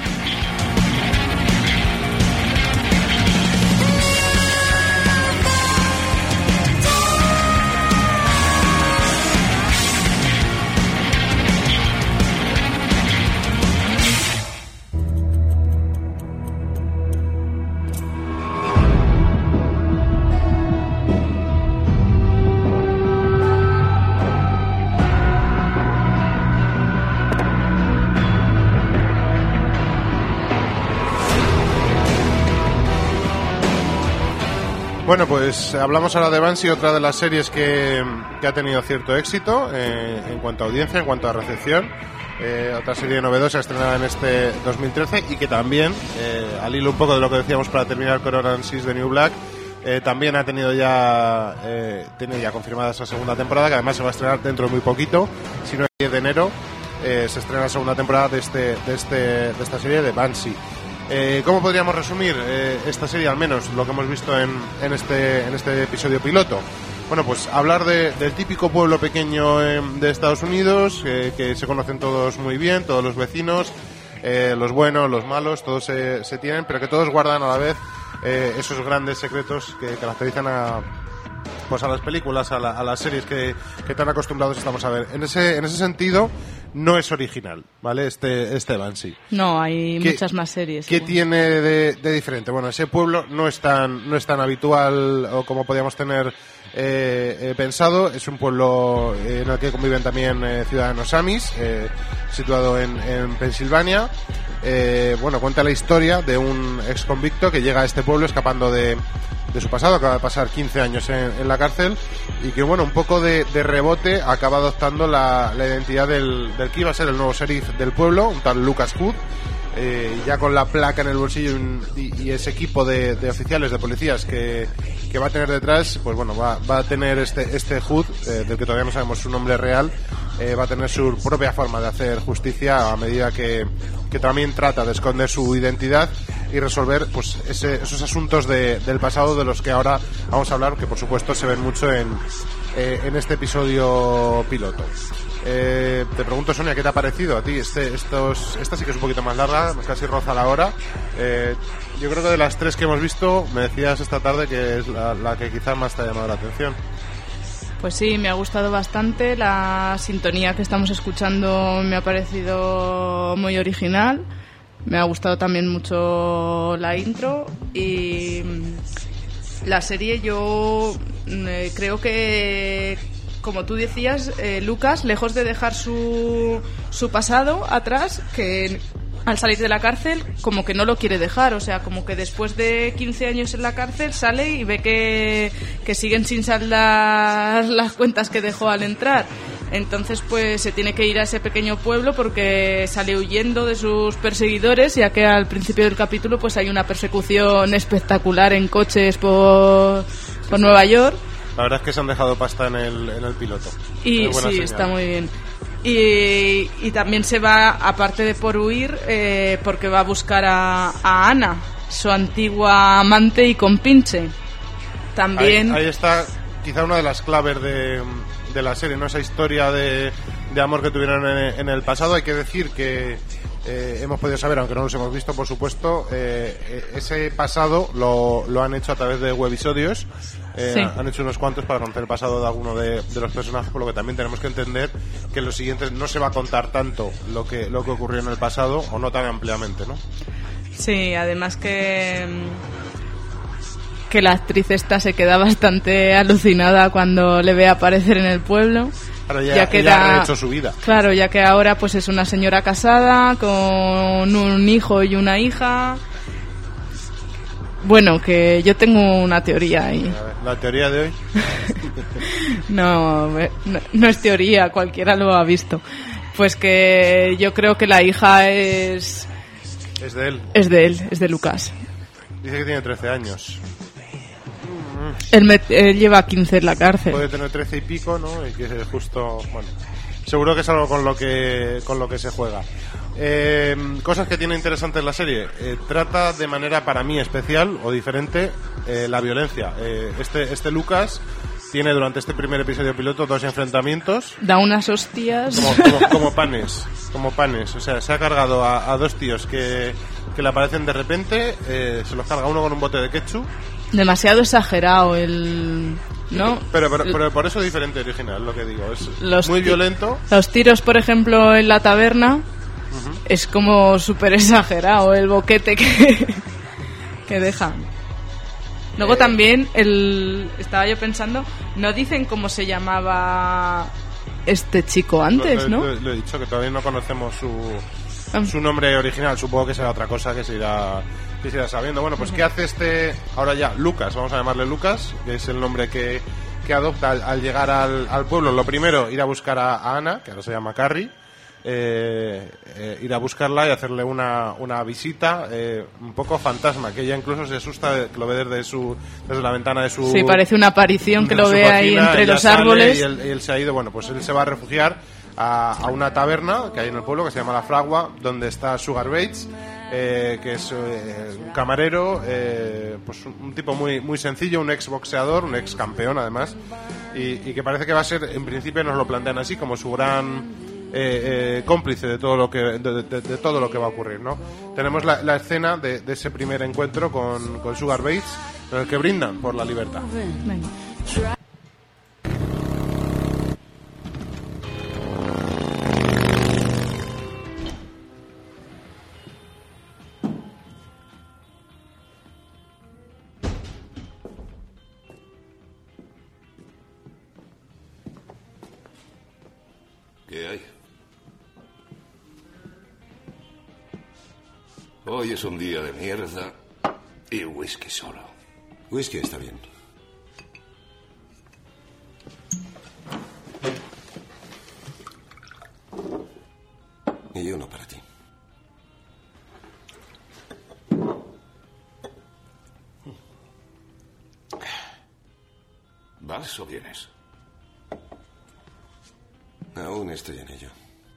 Bueno, pues hablamos ahora de Banshee, otra de las series que ha tenido cierto éxito en cuanto a audiencia, en cuanto a recepción. Otra serie novedosa estrenada en este 2013 y que también, al hilo un poco de lo que decíamos para terminar con Orange is the New Black, también ha tenido tiene ya confirmada esa segunda temporada, que además se va a estrenar dentro de muy poquito, si no el 10 de enero, se estrena la segunda temporada de esta serie de Banshee. ¿Cómo podríamos resumir esta serie, al menos lo que hemos visto en este episodio piloto? Bueno, pues hablar del típico pueblo pequeño de Estados Unidos, que se conocen todos muy bien, todos los vecinos, los buenos, los malos, todos se tienen, pero que todos guardan a la vez esos grandes secretos que caracterizan a las películas, a las series que tan acostumbrados estamos a ver. En ese sentido, no es original, ¿vale? Este Banshee. No, hay muchas más series. ¿Qué tiene de diferente? Bueno, ese pueblo no es tan habitual o como podíamos tener pensado. Es un pueblo en el que conviven también ciudadanos amis, situado en Pensilvania. Bueno, cuenta la historia de un ex convicto que llega a este pueblo escapando de su pasado, acaba de pasar 15 años en la cárcel y que, bueno, un poco de rebote acaba adoptando la identidad del que iba a ser el nuevo sheriff del pueblo, un tal Lucas Hood, ya con la placa en el bolsillo y ese equipo de oficiales, de policías que va a tener detrás. Pues bueno, va a tener este Hood, del que todavía no sabemos su nombre real, va a tener su propia forma de hacer justicia a medida que también trata de esconder su identidad y resolver pues esos asuntos del pasado de los que ahora vamos a hablar, que por supuesto se ven mucho en este episodio piloto. Te pregunto, Sonia, ¿qué te ha parecido a ti? Esta sí que es un poquito más larga, casi roza la hora. Yo creo que de las 3 que hemos visto, me decías esta tarde que es la que quizás más te ha llamado la atención. Pues sí, me ha gustado bastante. La sintonía que estamos escuchando me ha parecido muy original. Me ha gustado también mucho la intro. Y la serie, yo creo que, como tú decías, Lucas, lejos de dejar su pasado atrás, que al salir de la cárcel como que no lo quiere dejar, o sea, como que después de 15 años en la cárcel sale y ve que siguen sin saldar las cuentas que dejó al entrar. Entonces pues se tiene que ir a ese pequeño pueblo porque sale huyendo de sus perseguidores, ya que al principio del capítulo pues hay una persecución espectacular en coches por Nueva York. La verdad es que se han dejado pasta en el piloto. Y sí, señal. Está muy bien. Y también se va, aparte de por huir, porque va a buscar a Ana, su antigua amante y compinche. También ahí está quizá una de las claves de la serie, ¿no? Esa historia de amor que tuvieron en el pasado. Hay que decir que hemos podido saber, aunque no los hemos visto, por supuesto, ese pasado lo han hecho a través de webisodios. Sí. Han hecho unos cuantos para conocer el pasado de alguno de los personajes, por lo que también tenemos que entender que en los siguientes no se va a contar tanto lo que ocurrió en el pasado, o no tan ampliamente, ¿no? Sí, además que la actriz esta se queda bastante alucinada cuando le ve aparecer en el pueblo. Claro, ya ha rehecho su vida. Claro, ya que ahora pues es una señora casada con un hijo y una hija. Bueno, que yo tengo una teoría ahí. A ver, ¿la teoría de hoy? No es teoría, cualquiera lo ha visto. Pues que yo creo que la hija es... Es de él. Es de él, es de Lucas. Dice que tiene 13 años. Él lleva 15 en la cárcel. Puede tener 13 y pico, ¿no? Y que es justo... Bueno, seguro que es algo con lo que se juega. Cosas que tiene interesantes la serie. Trata de manera para mí especial o diferente la violencia. Este Lucas tiene durante este primer episodio piloto 2 enfrentamientos. Da unas hostias. Como panes. O sea, se ha cargado a 2 tíos que le aparecen de repente. Se los carga uno con un bote de ketchup. Demasiado exagerado ¿no? Pero por eso es diferente original, lo que digo. Es muy violento. Los tiros, por ejemplo, en la taberna, es como súper exagerado el boquete que dejan. Luego también, estaba yo pensando, no dicen cómo se llamaba este chico antes, ¿no? Lo he dicho, que todavía no conocemos su nombre original. Supongo que será otra cosa que se irá sabiendo. Bueno, pues ¿qué hace ahora ya Lucas? Vamos a llamarle Lucas, que es el nombre que adopta al llegar al pueblo. Lo primero, ir a buscar a Ana, que ahora se llama Carrie. Ir a buscarla y hacerle una visita un poco fantasma, que ella incluso se asusta, que lo ve desde la ventana de su... Sí, parece una aparición que lo ve cocina, ahí entre los árboles. Y él se ha ido. Bueno, pues él se va a refugiar a una taberna que hay en el pueblo que se llama La Fragua, donde está Sugar Bates, que es un camarero, pues un tipo muy, muy sencillo, un ex boxeador, un ex campeón además, y que parece que va a ser, en principio nos lo plantean así, como su gran cómplice de todo lo que va a ocurrir, ¿no? Tenemos la escena de ese primer encuentro con Sugar Bates, en el que brindan por la libertad. Venga. ¿Qué hay? Hoy es un día de mierda y whisky solo. Whisky está bien. Y uno para ti. ¿Vas o vienes? Aún estoy en ello.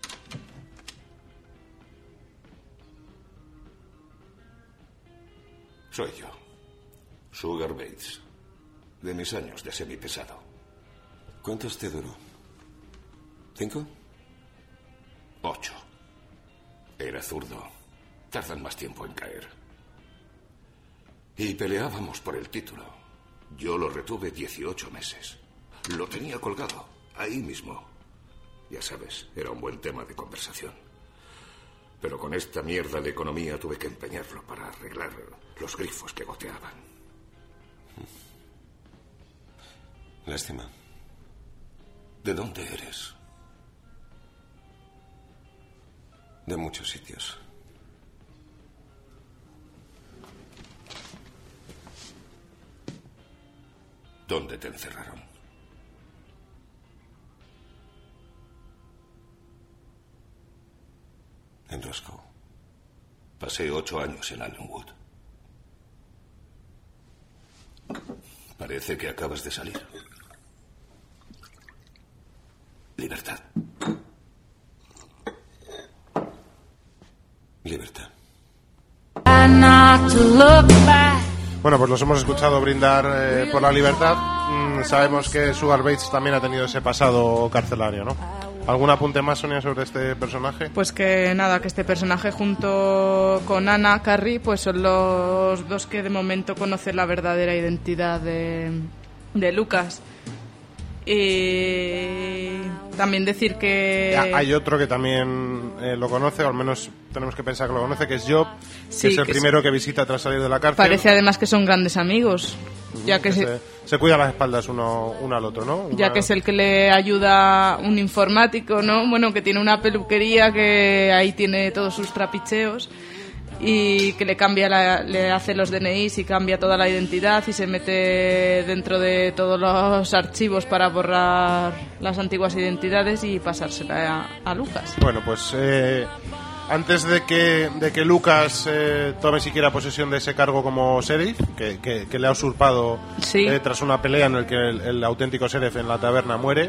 Soy yo, Sugar Bates, de mis años de semipesado. ¿Cuántos te duró? ¿5? 8. Era zurdo. Tardan más tiempo en caer. Y peleábamos por el título. Yo lo retuve 18 meses. Lo tenía colgado, ahí mismo. Ya sabes, era un buen tema de conversación. Pero con esta mierda de economía tuve que empeñarlo para arreglar los grifos que goteaban. Lástima. ¿De dónde eres? De muchos sitios. ¿Dónde te encerraron? En Roscoe. Pasé 8 años en Allenwood. Parece que acabas de salir. Libertad. not to look back. Bueno, pues los hemos escuchado brindar por la libertad. Sabemos que Sugar Bates también ha tenido ese pasado carcelario, ¿no? ¿Algún apunte más, Sonia, sobre este personaje? Pues que nada, que este personaje junto con Anna Carrie pues son los dos que de momento conocen la verdadera identidad de Lucas. Y también decir que... Hay otro que también lo conoce, o al menos tenemos que pensar que lo conoce, que es Job, sí, que es el primero que visita tras salir de la cárcel. Parece además que son grandes amigos, ya que se cuidan las espaldas uno al otro, ¿no? Ya que es el que le ayuda un informático, ¿no? Bueno, que tiene una peluquería, que ahí tiene todos sus trapicheos, y que le hace los DNIs y cambia toda la identidad y se mete dentro de todos los archivos para borrar las antiguas identidades y pasársela a Lucas. Bueno, pues antes de que Lucas tome siquiera posesión de ese cargo como sheriff, que le ha usurpado tras una pelea en la que el auténtico sheriff en la taberna muere,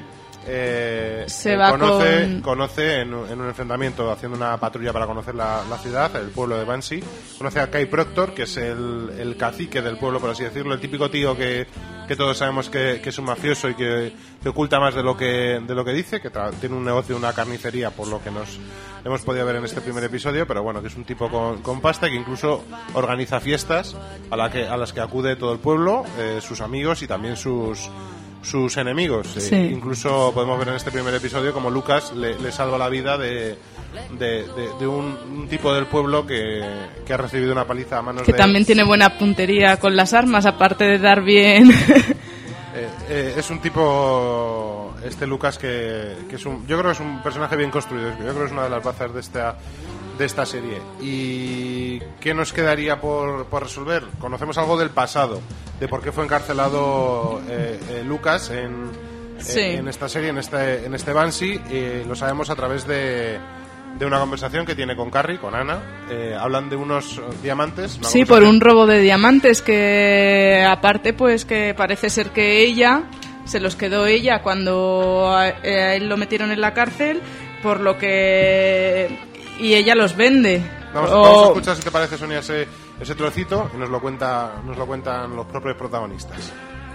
conoce en un enfrentamiento, haciendo una patrulla para conocer la ciudad, el pueblo de Banshee, conoce a Kai Proctor, que es el cacique del pueblo, por así decirlo, el típico tío que todos sabemos que es un mafioso y que oculta más de lo que dice, que tiene un negocio, una carnicería, por lo que nos hemos podido ver en este primer episodio, pero bueno, que es un tipo con pasta, que incluso organiza fiestas a las que acude todo el pueblo, sus amigos y también sus enemigos. Sí. Incluso podemos ver en este primer episodio como Lucas le salva la vida de un tipo del pueblo que ha recibido una paliza a manos que también tiene buena puntería con las armas, aparte de dar bien. Es un tipo, Lucas, que yo creo que es un personaje bien construido. Yo creo que es una de las bazas de esta serie. ¿Y qué nos quedaría por resolver? Conocemos algo del pasado, de por qué fue encarcelado Lucas en esta serie, en este Banshee. Lo sabemos a través de una conversación que tiene con Carrie, con Anna. Hablan de unos diamantes. Sí, por un robo de diamantes, que aparte pues que parece ser que ella se los quedó ella cuando a él lo metieron en la cárcel, por lo que... y ella los vende. Vamos a escuchar, si te parece, Sonia, ese trocito, y nos lo cuentan los propios protagonistas.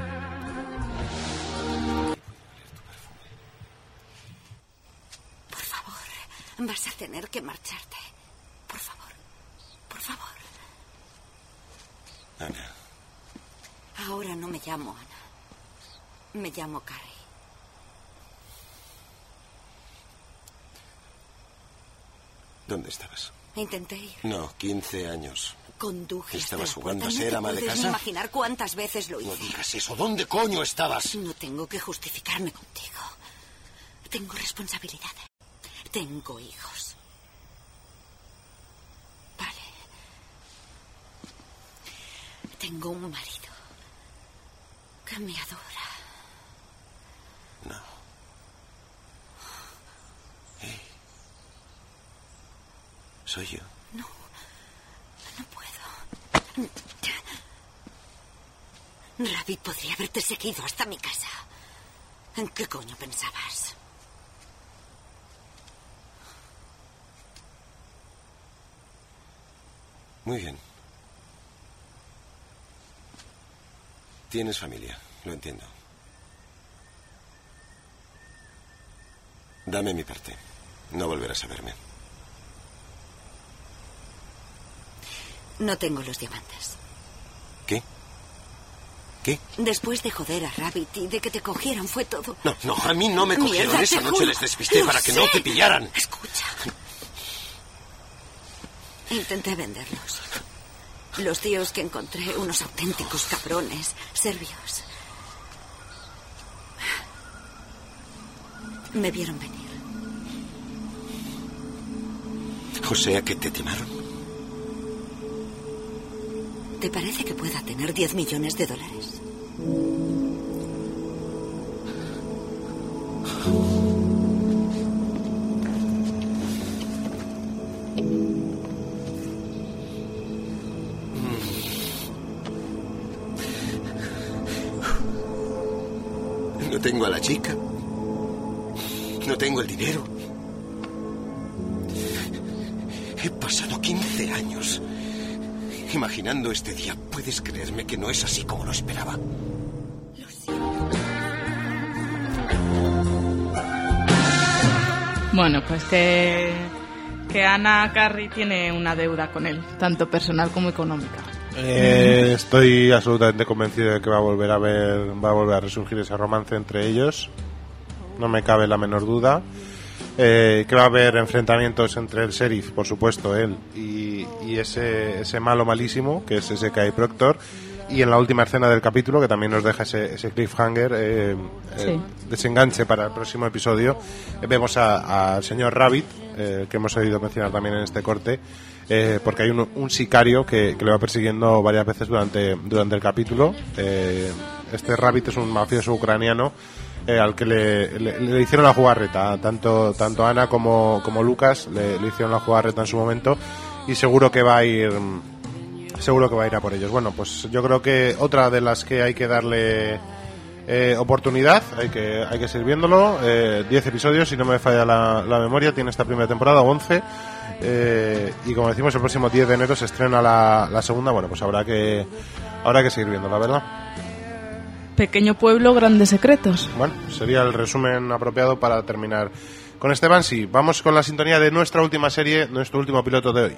Por favor, vas a tener que marcharte. Por favor, por favor. Ana. Ahora no me llamo Ana. Me llamo Carrie. ¿Dónde estabas? Intenté ir. No, 15 años. Conduje. ¿Estabas jugando a ser ama de casa? No puedes imaginar cuántas veces lo hice. No digas eso. ¿Dónde coño estabas? No tengo que justificarme contigo. Tengo responsabilidades. Tengo hijos. Vale. Tengo un marido que me adora. No. Soy yo. No puedo. Ravi podría haberte seguido hasta mi casa. ¿En qué coño pensabas? Muy bien. Tienes familia, lo entiendo. Dame mi parte. No volverás a verme. No tengo los diamantes. ¿Qué? ¿Qué? Después de joder a Rabbit y de que te cogieran fue todo. No, a mí no me cogieron. Mierda, esa noche les despisté para que no te pillaran. Escucha. Intenté venderlos. Los tíos que encontré, unos auténticos cabrones, serbios. Me vieron venir. O sea que te timaron. ¿Te parece que pueda tener $10 millones? No tengo a la chica. No tengo el dinero. He pasado 15 años imaginando este día. ¿Puedes creerme que no es así como lo esperaba? Bueno, pues que Anna Carey tiene una deuda con él, tanto personal como económica. Estoy absolutamente convencido de que va a volver a resurgir ese romance entre ellos. No me cabe la menor duda. Que va a haber enfrentamientos entre el sheriff, por supuesto, él y ese malo malísimo, que es ese Kai Proctor. Y en la última escena del capítulo, que también nos deja ese cliffhanger, desenganche para el próximo episodio, vemos al señor Rabbit, que hemos oído mencionar también en este corte, porque hay un sicario que le va persiguiendo varias veces durante el capítulo. Este Rabbit es un mafioso ucraniano al que le hicieron la jugarreta, tanto Ana como Lucas le hicieron la jugarreta en su momento, y seguro que va a ir a por ellos. Bueno, pues yo creo que otra de las que hay que darle oportunidad, hay que seguir viéndolo. 10 episodios, si no me falla la memoria, tiene esta primera temporada, 11, y como decimos, el próximo 10 de enero se estrena la segunda. Bueno, pues habrá que seguir viendo, la verdad. Pequeño pueblo, grandes secretos. Bueno, sería el resumen apropiado para terminar con este Banshee. Vamos con la sintonía de nuestra última serie, nuestro último piloto de hoy.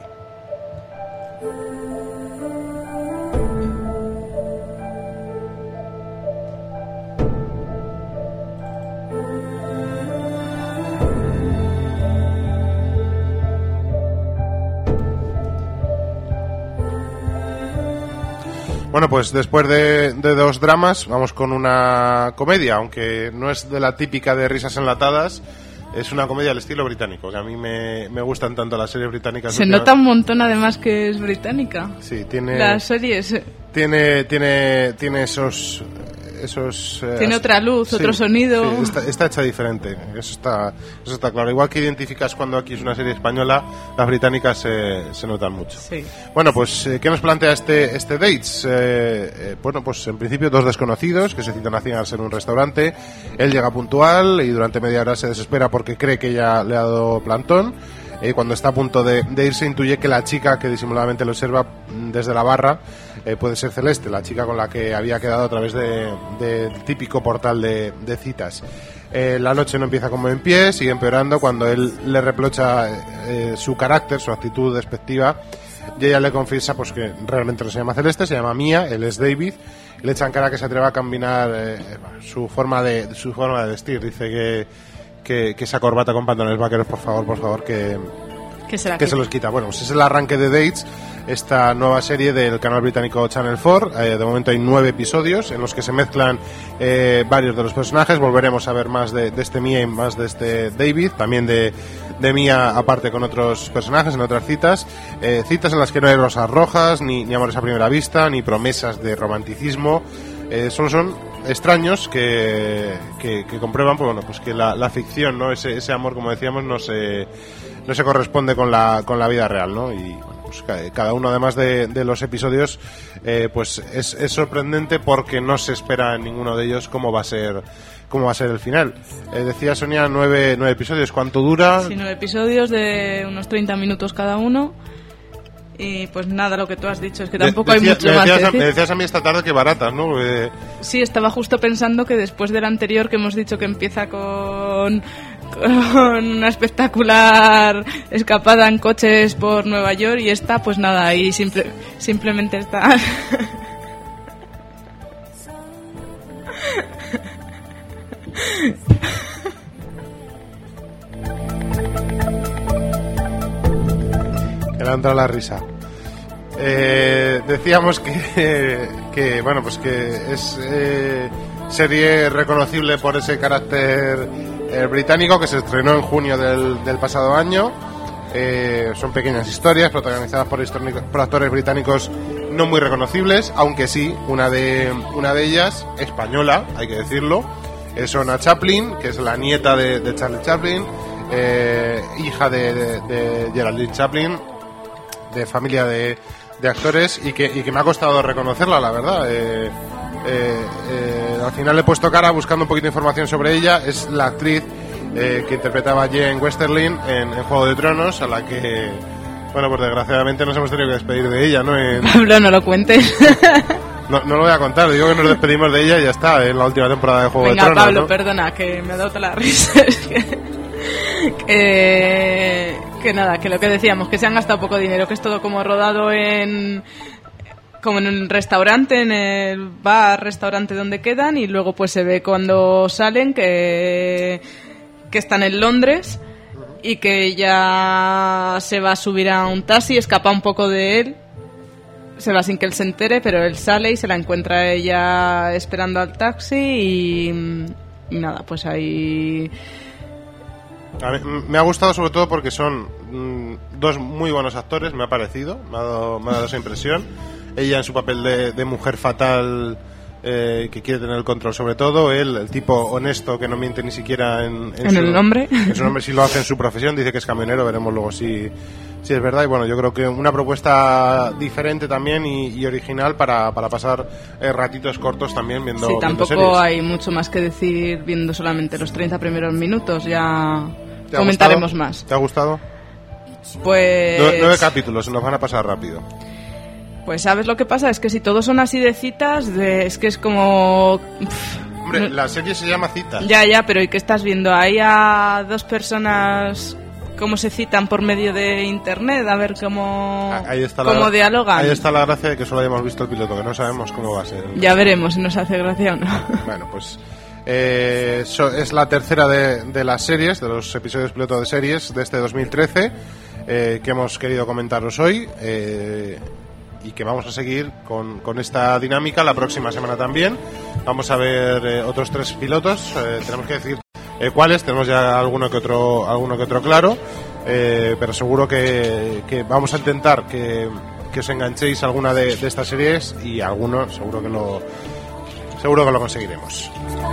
Bueno, pues después de 2 dramas, vamos con una comedia, aunque no es de la típica de risas enlatadas, es una comedia al estilo británico, que a mí me gustan tanto las series británicas. Se nota un montón además que es británica. Sí, tiene... Las series... Tiene esos... tiene otra luz, sí, otro sonido. Sí, está hecha diferente, eso está claro. Igual que identificas cuando aquí es una serie española, las británicas se notan mucho. Sí. Bueno, pues ¿qué nos plantea este Dates? Bueno, pues en principio 2 desconocidos que se citan a cenarse en un restaurante. Él llega puntual y durante media hora se desespera porque cree que ella le ha dado plantón. Cuando está a punto de irse, intuye que la chica que disimuladamente lo observa desde la barra puede ser Celeste, la chica con la que había quedado a través del típico portal de citas. La noche no empieza como en pie, sigue empeorando cuando él le reprocha su carácter, su actitud despectiva, y ella le confiesa pues que realmente no se llama Celeste, se llama Mia, él es David, y le echan cara que se atreva a combinar su forma de vestir. Dice que esa corbata con pantalones vaqueros, por favor, que se los quita. Bueno, pues es el arranque de Dates, esta nueva serie del canal británico Channel 4. De momento hay 9 episodios en los que se mezclan varios de los personajes. Volveremos a ver más de este Mia y más de este David, también de Mia aparte con otros personajes en otras citas en las que no hay rosas rojas, ni amores a primera vista, ni promesas de romanticismo. Solo son extraños que comprueban pues que la ficción, ¿no? Ese amor, como decíamos, no se corresponde con la vida real, ¿no? Y bueno, pues cada uno además de los episodios pues es sorprendente porque no se espera en ninguno de ellos cómo va a ser el final. Decía Sonia 9 episodios. ¿Cuánto dura? Sí, 9 episodios de unos 30 minutos cada uno. Y pues nada, lo que tú has dicho, es que tampoco hay mucho más que decir. Me decías a mí esta tarde que baratas, ¿no? Sí, estaba justo pensando que después del anterior, que hemos dicho que empieza con una espectacular escapada en coches por Nueva York, y esta pues nada, ahí simplemente está... Que le ha entrado la risa. Decíamos que bueno, pues que es serie reconocible por ese carácter británico, que se estrenó en junio del pasado año. Son pequeñas historias protagonizadas por actores británicos no muy reconocibles, aunque sí, una de ellas española, hay que decirlo, es Ona Chaplin, que es la nieta de Charlie Chaplin, hija de Geraldine Chaplin, de familia de actores, y que me ha costado reconocerla, la verdad. Al final le he puesto cara buscando un poquito de información sobre ella. Es la actriz que interpretaba a Jane Westerling en Juego de Tronos, a la que Bueno, pues desgraciadamente nos hemos tenido que despedir de ella, ¿no? Pablo, no lo cuentes. No lo voy a contar, digo que nos despedimos de ella y ya está, en la última temporada de Juego de Tronos. Venga, Pablo, ¿no? perdona, que me ha dado la risa. Que nada, que lo que decíamos, que se han gastado poco dinero, que es todo como rodado como en un restaurante, en el restaurante donde quedan, y luego pues se ve cuando salen que están en Londres y que ella se va a subir a un taxi, escapa un poco de él, se va sin que él se entere, pero él sale y se la encuentra a ella esperando al taxi y nada, pues ahí... A mí, me ha gustado sobre todo porque son dos muy buenos actores, me ha parecido, me ha dado esa impresión. Ella en su papel de mujer fatal, que quiere tener el control sobre todo, él, el tipo honesto que no miente ni siquiera en el nombre. En su nombre, si lo hace en su profesión, dice que es camionero, veremos luego si es verdad. Y bueno, yo creo que una propuesta diferente también y original para pasar ratitos cortos también viendo Sí, tampoco series. Hay mucho más que decir viendo solamente los 30 primeros minutos, ya ¿Te ha comentaremos gustado? más. ¿Te ha gustado? Pues 9 capítulos, se nos van a pasar rápido. Pues ¿sabes lo que pasa? Es que si todos son así de citas, es que es como... Hombre, la serie se llama Citas. Ya, pero ¿y qué estás viendo? Ahí a dos personas cómo se citan por medio de internet, a ver cómo dialogan. Ahí está la gracia de que solo hayamos visto el piloto, que no sabemos cómo va a ser. Ya veremos si nos hace gracia o no. Bueno, pues es la tercera de las series, de los episodios piloto de series de este 2013, que hemos querido comentaros hoy. Y que vamos a seguir con esta dinámica la próxima semana también. Vamos a ver otros 3 pilotos. Tenemos que decir cuáles. Tenemos ya alguno que otro claro. Pero seguro que vamos a intentar que os enganchéis a alguna de estas series, y alguno seguro que lo conseguiremos.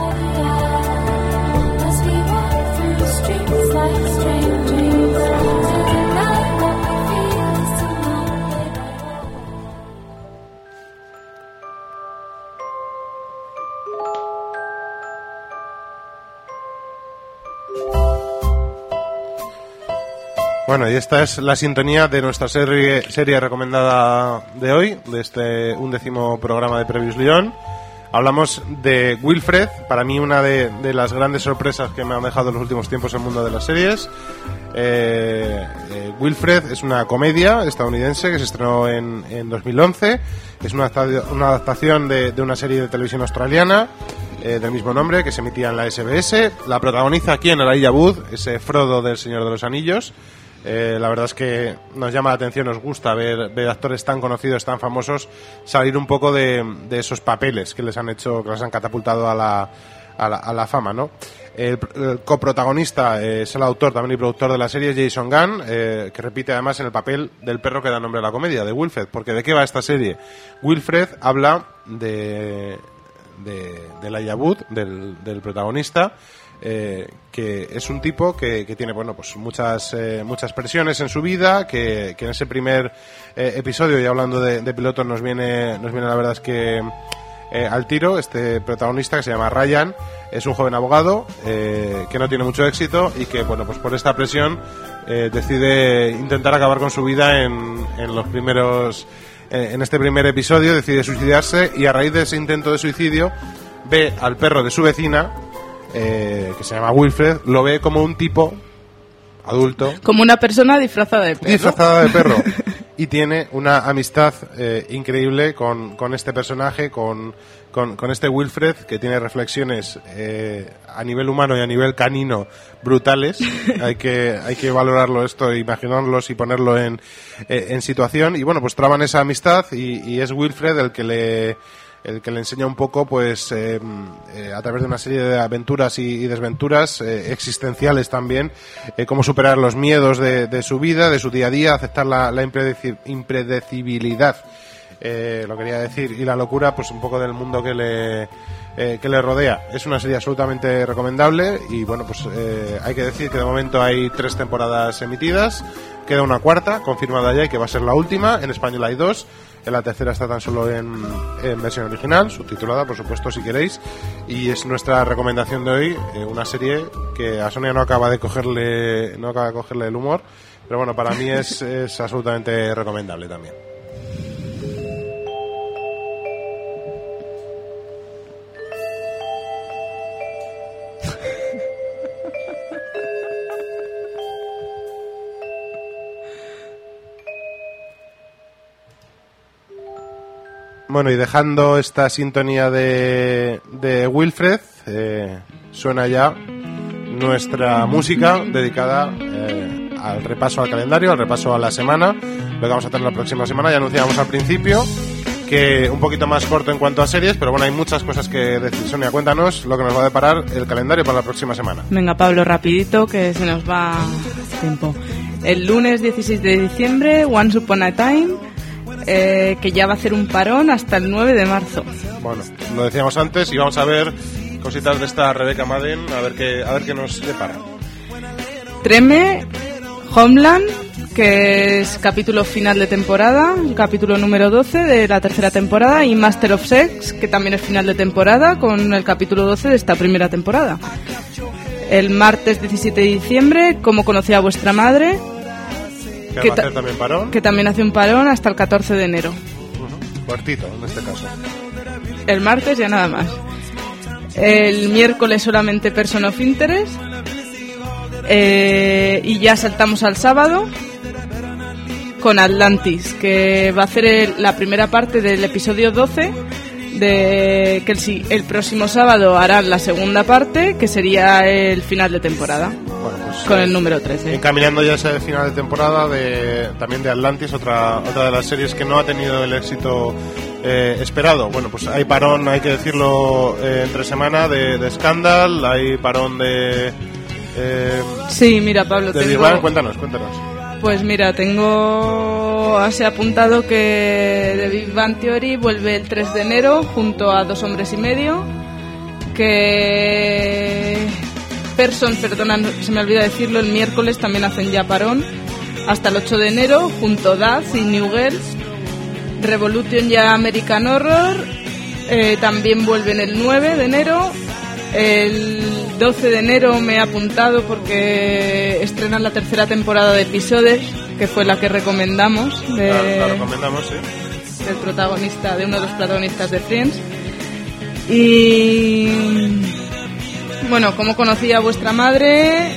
Bueno, y esta es la sintonía de nuestra serie recomendada de hoy, de este 11º programa de Previously On. Hablamos de Wilfred, para mí una de las grandes sorpresas que me han dejado en los últimos tiempos el mundo de las series. Wilfred es una comedia estadounidense que se estrenó en 2011. Es una adaptación de una serie de televisión australiana del mismo nombre, que se emitía en la SBS. La protagoniza aquí en Elijah Wood, ese Frodo del Señor de los Anillos. La verdad es que nos llama la atención, nos gusta ver actores tan conocidos, tan famosos, salir un poco de esos papeles que les han hecho, que les han catapultado a la fama, ¿no? El coprotagonista es el autor también y productor de la serie, Jason Gunn, que repite además en el papel del perro que da nombre a la comedia, de Wilfred. Porque ¿de qué va esta serie? Wilfred habla de Elijah Wood, del protagonista, que es un tipo que tiene, bueno, pues muchas presiones en su vida, que en ese primer episodio, y hablando de pilotos, nos viene la verdad es que al tiro. Este protagonista, que se llama Ryan, es un joven abogado que no tiene mucho éxito y que, bueno, pues por esta presión decide intentar acabar con su vida en este primer episodio. Decide suicidarse, y a raíz de ese intento de suicidio ve al perro de su vecina, que se llama Wilfred, lo ve como un tipo adulto, como una persona disfrazada de perro. Y tiene una amistad increíble con este personaje, con este Wilfred, que tiene reflexiones a nivel humano y a nivel canino brutales. Hay que valorarlo esto, imaginarlos y ponerlo en situación. Y bueno, pues traban esa amistad, y es Wilfred el que le enseña un poco, pues a través de una serie de aventuras y desventuras existenciales también, cómo superar los miedos de su vida, de su día a día, aceptar la impredecibilidad, lo quería decir, y la locura, pues un poco del mundo que le rodea. Es una serie absolutamente recomendable, y bueno, pues hay que decir que de momento hay 3 temporadas emitidas, queda una 4ª confirmada ya, y que va a ser la última. En español hay 2. la tercera está tan solo en versión original, subtitulada, por supuesto, si queréis. Y es nuestra recomendación de hoy, una serie que a Sonia no acaba de cogerle el humor, pero bueno, para mí es absolutamente recomendable también. Bueno, y dejando esta sintonía de Wilfred, suena ya nuestra música dedicada al repaso al calendario, al repaso a la semana, lo que vamos a tener la próxima semana. Ya anunciábamos al principio que un poquito más corto en cuanto a series, pero bueno, hay muchas cosas que decir. Sonia, cuéntanos lo que nos va a deparar el calendario para la próxima semana. Venga, Pablo, rapidito, que se nos va tiempo. El lunes 16 de diciembre, Once Upon a Time, que ya va a hacer un parón hasta el 9 de marzo. Bueno, lo decíamos antes y vamos a ver cositas de esta Rebecca Madden, a ver qué nos depara. Treme, Homeland, que es capítulo final de temporada, el capítulo número 12 de la tercera temporada, y Master of Sex, que también es final de temporada, con el capítulo 12 de esta primera temporada. El martes 17 de diciembre, Cómo conocí a vuestra madre, que va a hacer también parón. Que también hace un parón hasta el 14 de enero. Cortito, en este caso. El martes ya nada más. El miércoles solamente Person of Interest. Y ya saltamos al sábado con Atlantis, que va a hacer la primera parte del episodio 12, que el próximo sábado harán la segunda parte, que sería el final de temporada. Bueno, pues, con el número 13. Encaminando ya ese final de temporada también de Atlantis, otra de las series que no ha tenido el éxito esperado. Bueno, pues hay parón, hay que decirlo, entre semana de Scandal, hay parón de... sí, mira, Pablo, de Big Bang. Cuéntanos. Pues mira, tengo así apuntado que The Big Bang Theory vuelve el 3 de enero junto a 2 hombres y medio, que Person, perdona, se me olvida decirlo, el miércoles también hacen ya parón hasta el 8 de enero junto a Daz y New Girl. Revolution ya American Horror también vuelven el 9 de enero. El 12 de enero me he apuntado porque estrenan la tercera temporada de Episodios, que fue la que recomendamos, la recomendamos, sí, del protagonista, de uno de los protagonistas de Friends. Y bueno, Cómo conocí a vuestra madre,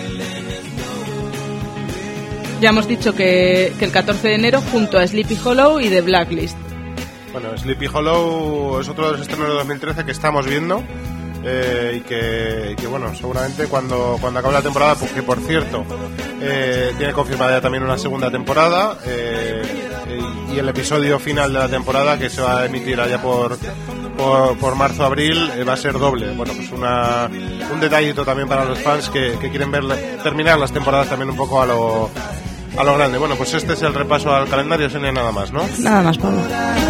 ya hemos dicho que el 14 de enero junto a Sleepy Hollow y The Blacklist. Bueno, Sleepy Hollow es otro de los estrenos de 2013 que estamos viendo. Y que bueno, seguramente cuando acabe la temporada, porque por cierto tiene confirmada ya también una segunda temporada, y el episodio final de la temporada, que se va a emitir allá por marzo-abril, va a ser doble. Bueno, pues un detallito también para los fans que quieren terminar las temporadas también un poco a lo grande. Bueno, pues este es el repaso al calendario, Sonia, nada más, ¿no? Nada más, Pablo.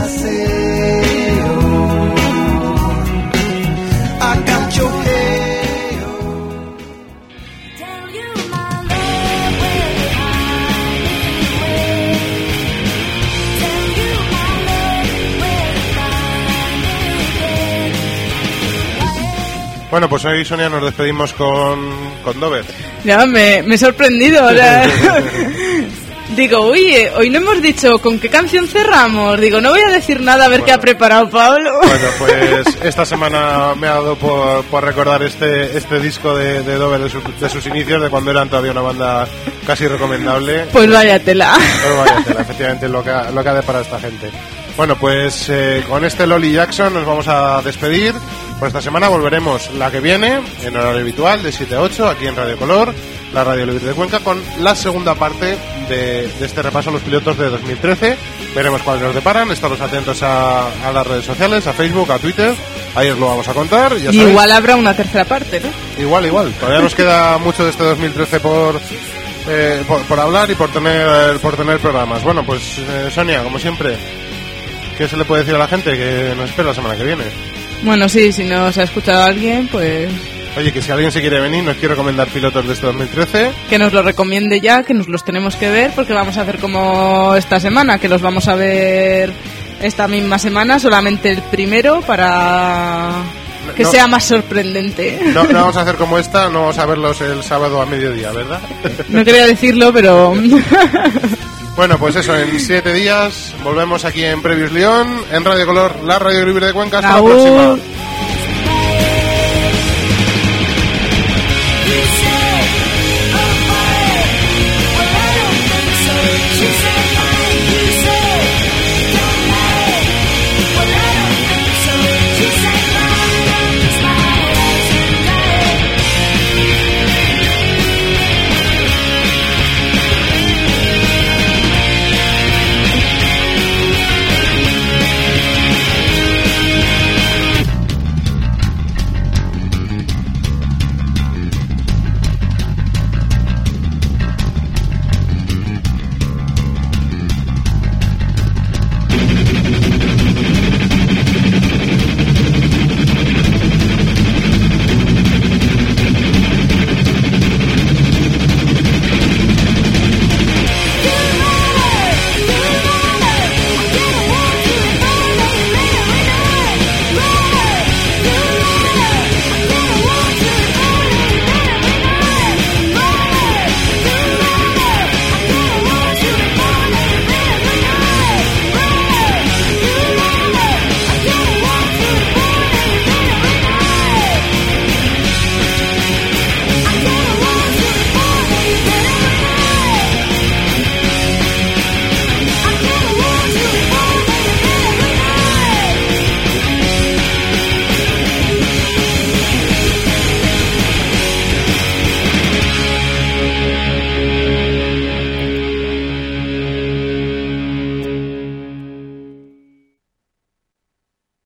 Bueno, pues hoy, Sonia, nos despedimos con Dover. Ya, me he sorprendido ahora. Digo, oye, hoy no hemos dicho con qué canción cerramos. Digo, no voy a decir nada, a ver qué ha preparado Pablo. Bueno, pues esta semana me ha dado por recordar este disco de Dover de sus inicios, de cuando eran todavía una banda casi recomendable. Pues vaya tela. Pues vaya tela, efectivamente, lo que ha de para esta gente. Bueno, pues con este Lolly Jackson nos vamos a despedir. Por esta semana volveremos la que viene, en horario habitual, de 7 a 8, aquí en Radio Color, la Radio Libre de Cuenca, con la segunda parte de este repaso a los pilotos de 2013. Veremos cuáles nos deparan, estaros atentos a las redes sociales, a Facebook, a Twitter, ahí os lo vamos a contar. Ya y igual habrá una tercera parte, ¿no? Igual, todavía nos queda mucho de este 2013 por hablar y por tener programas. Bueno, pues Sonia, como siempre, ¿qué se le puede decir a la gente que nos espera la semana que viene? Bueno, sí, si nos ha escuchado alguien, pues... Oye, que si alguien se quiere venir, nos quiere recomendar pilotos de este 2013... Que nos lo recomiende ya, que nos los tenemos que ver, porque vamos a hacer como esta semana, que los vamos a ver esta misma semana, solamente el primero para que sea más sorprendente. No vamos a hacer como esta, no vamos a verlos el sábado a mediodía, ¿verdad? No quería decirlo, pero... Bueno, pues eso, en 7 días volvemos aquí en Previews León, en Radio Color, la radio libre de Cuenca. Hasta la próxima.